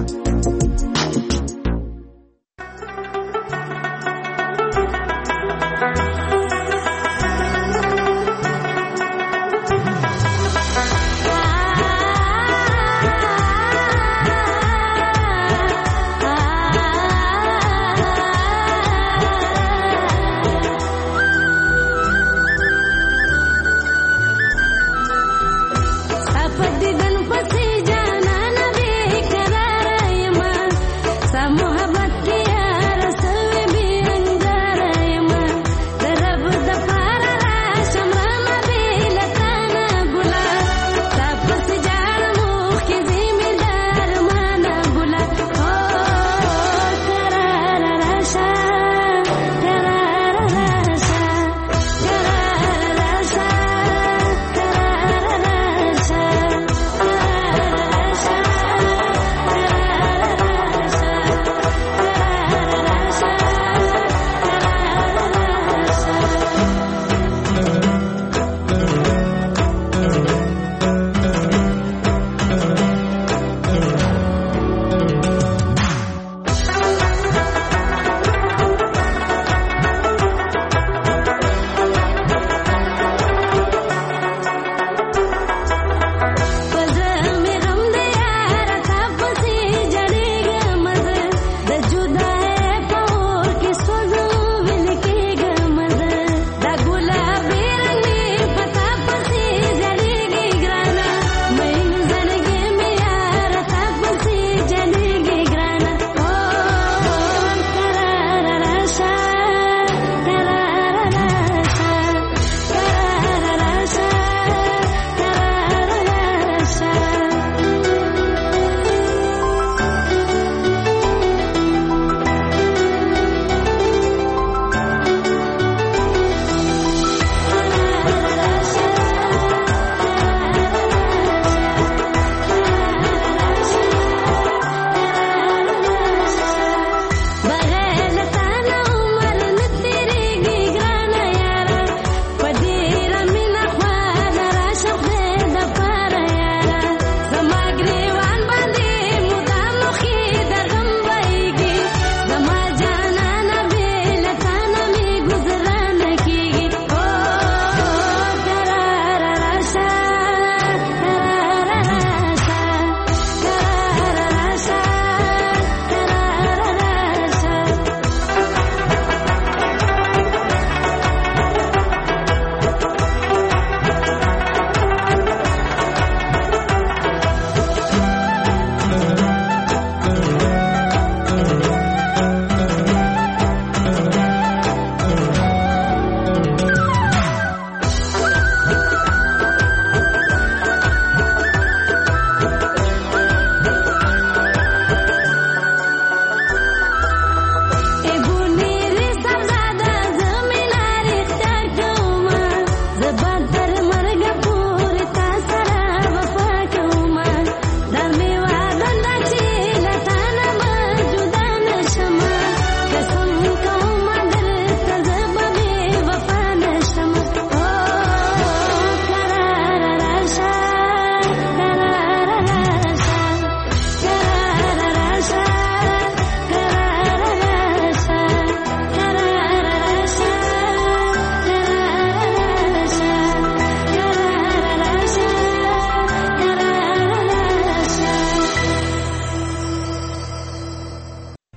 Samu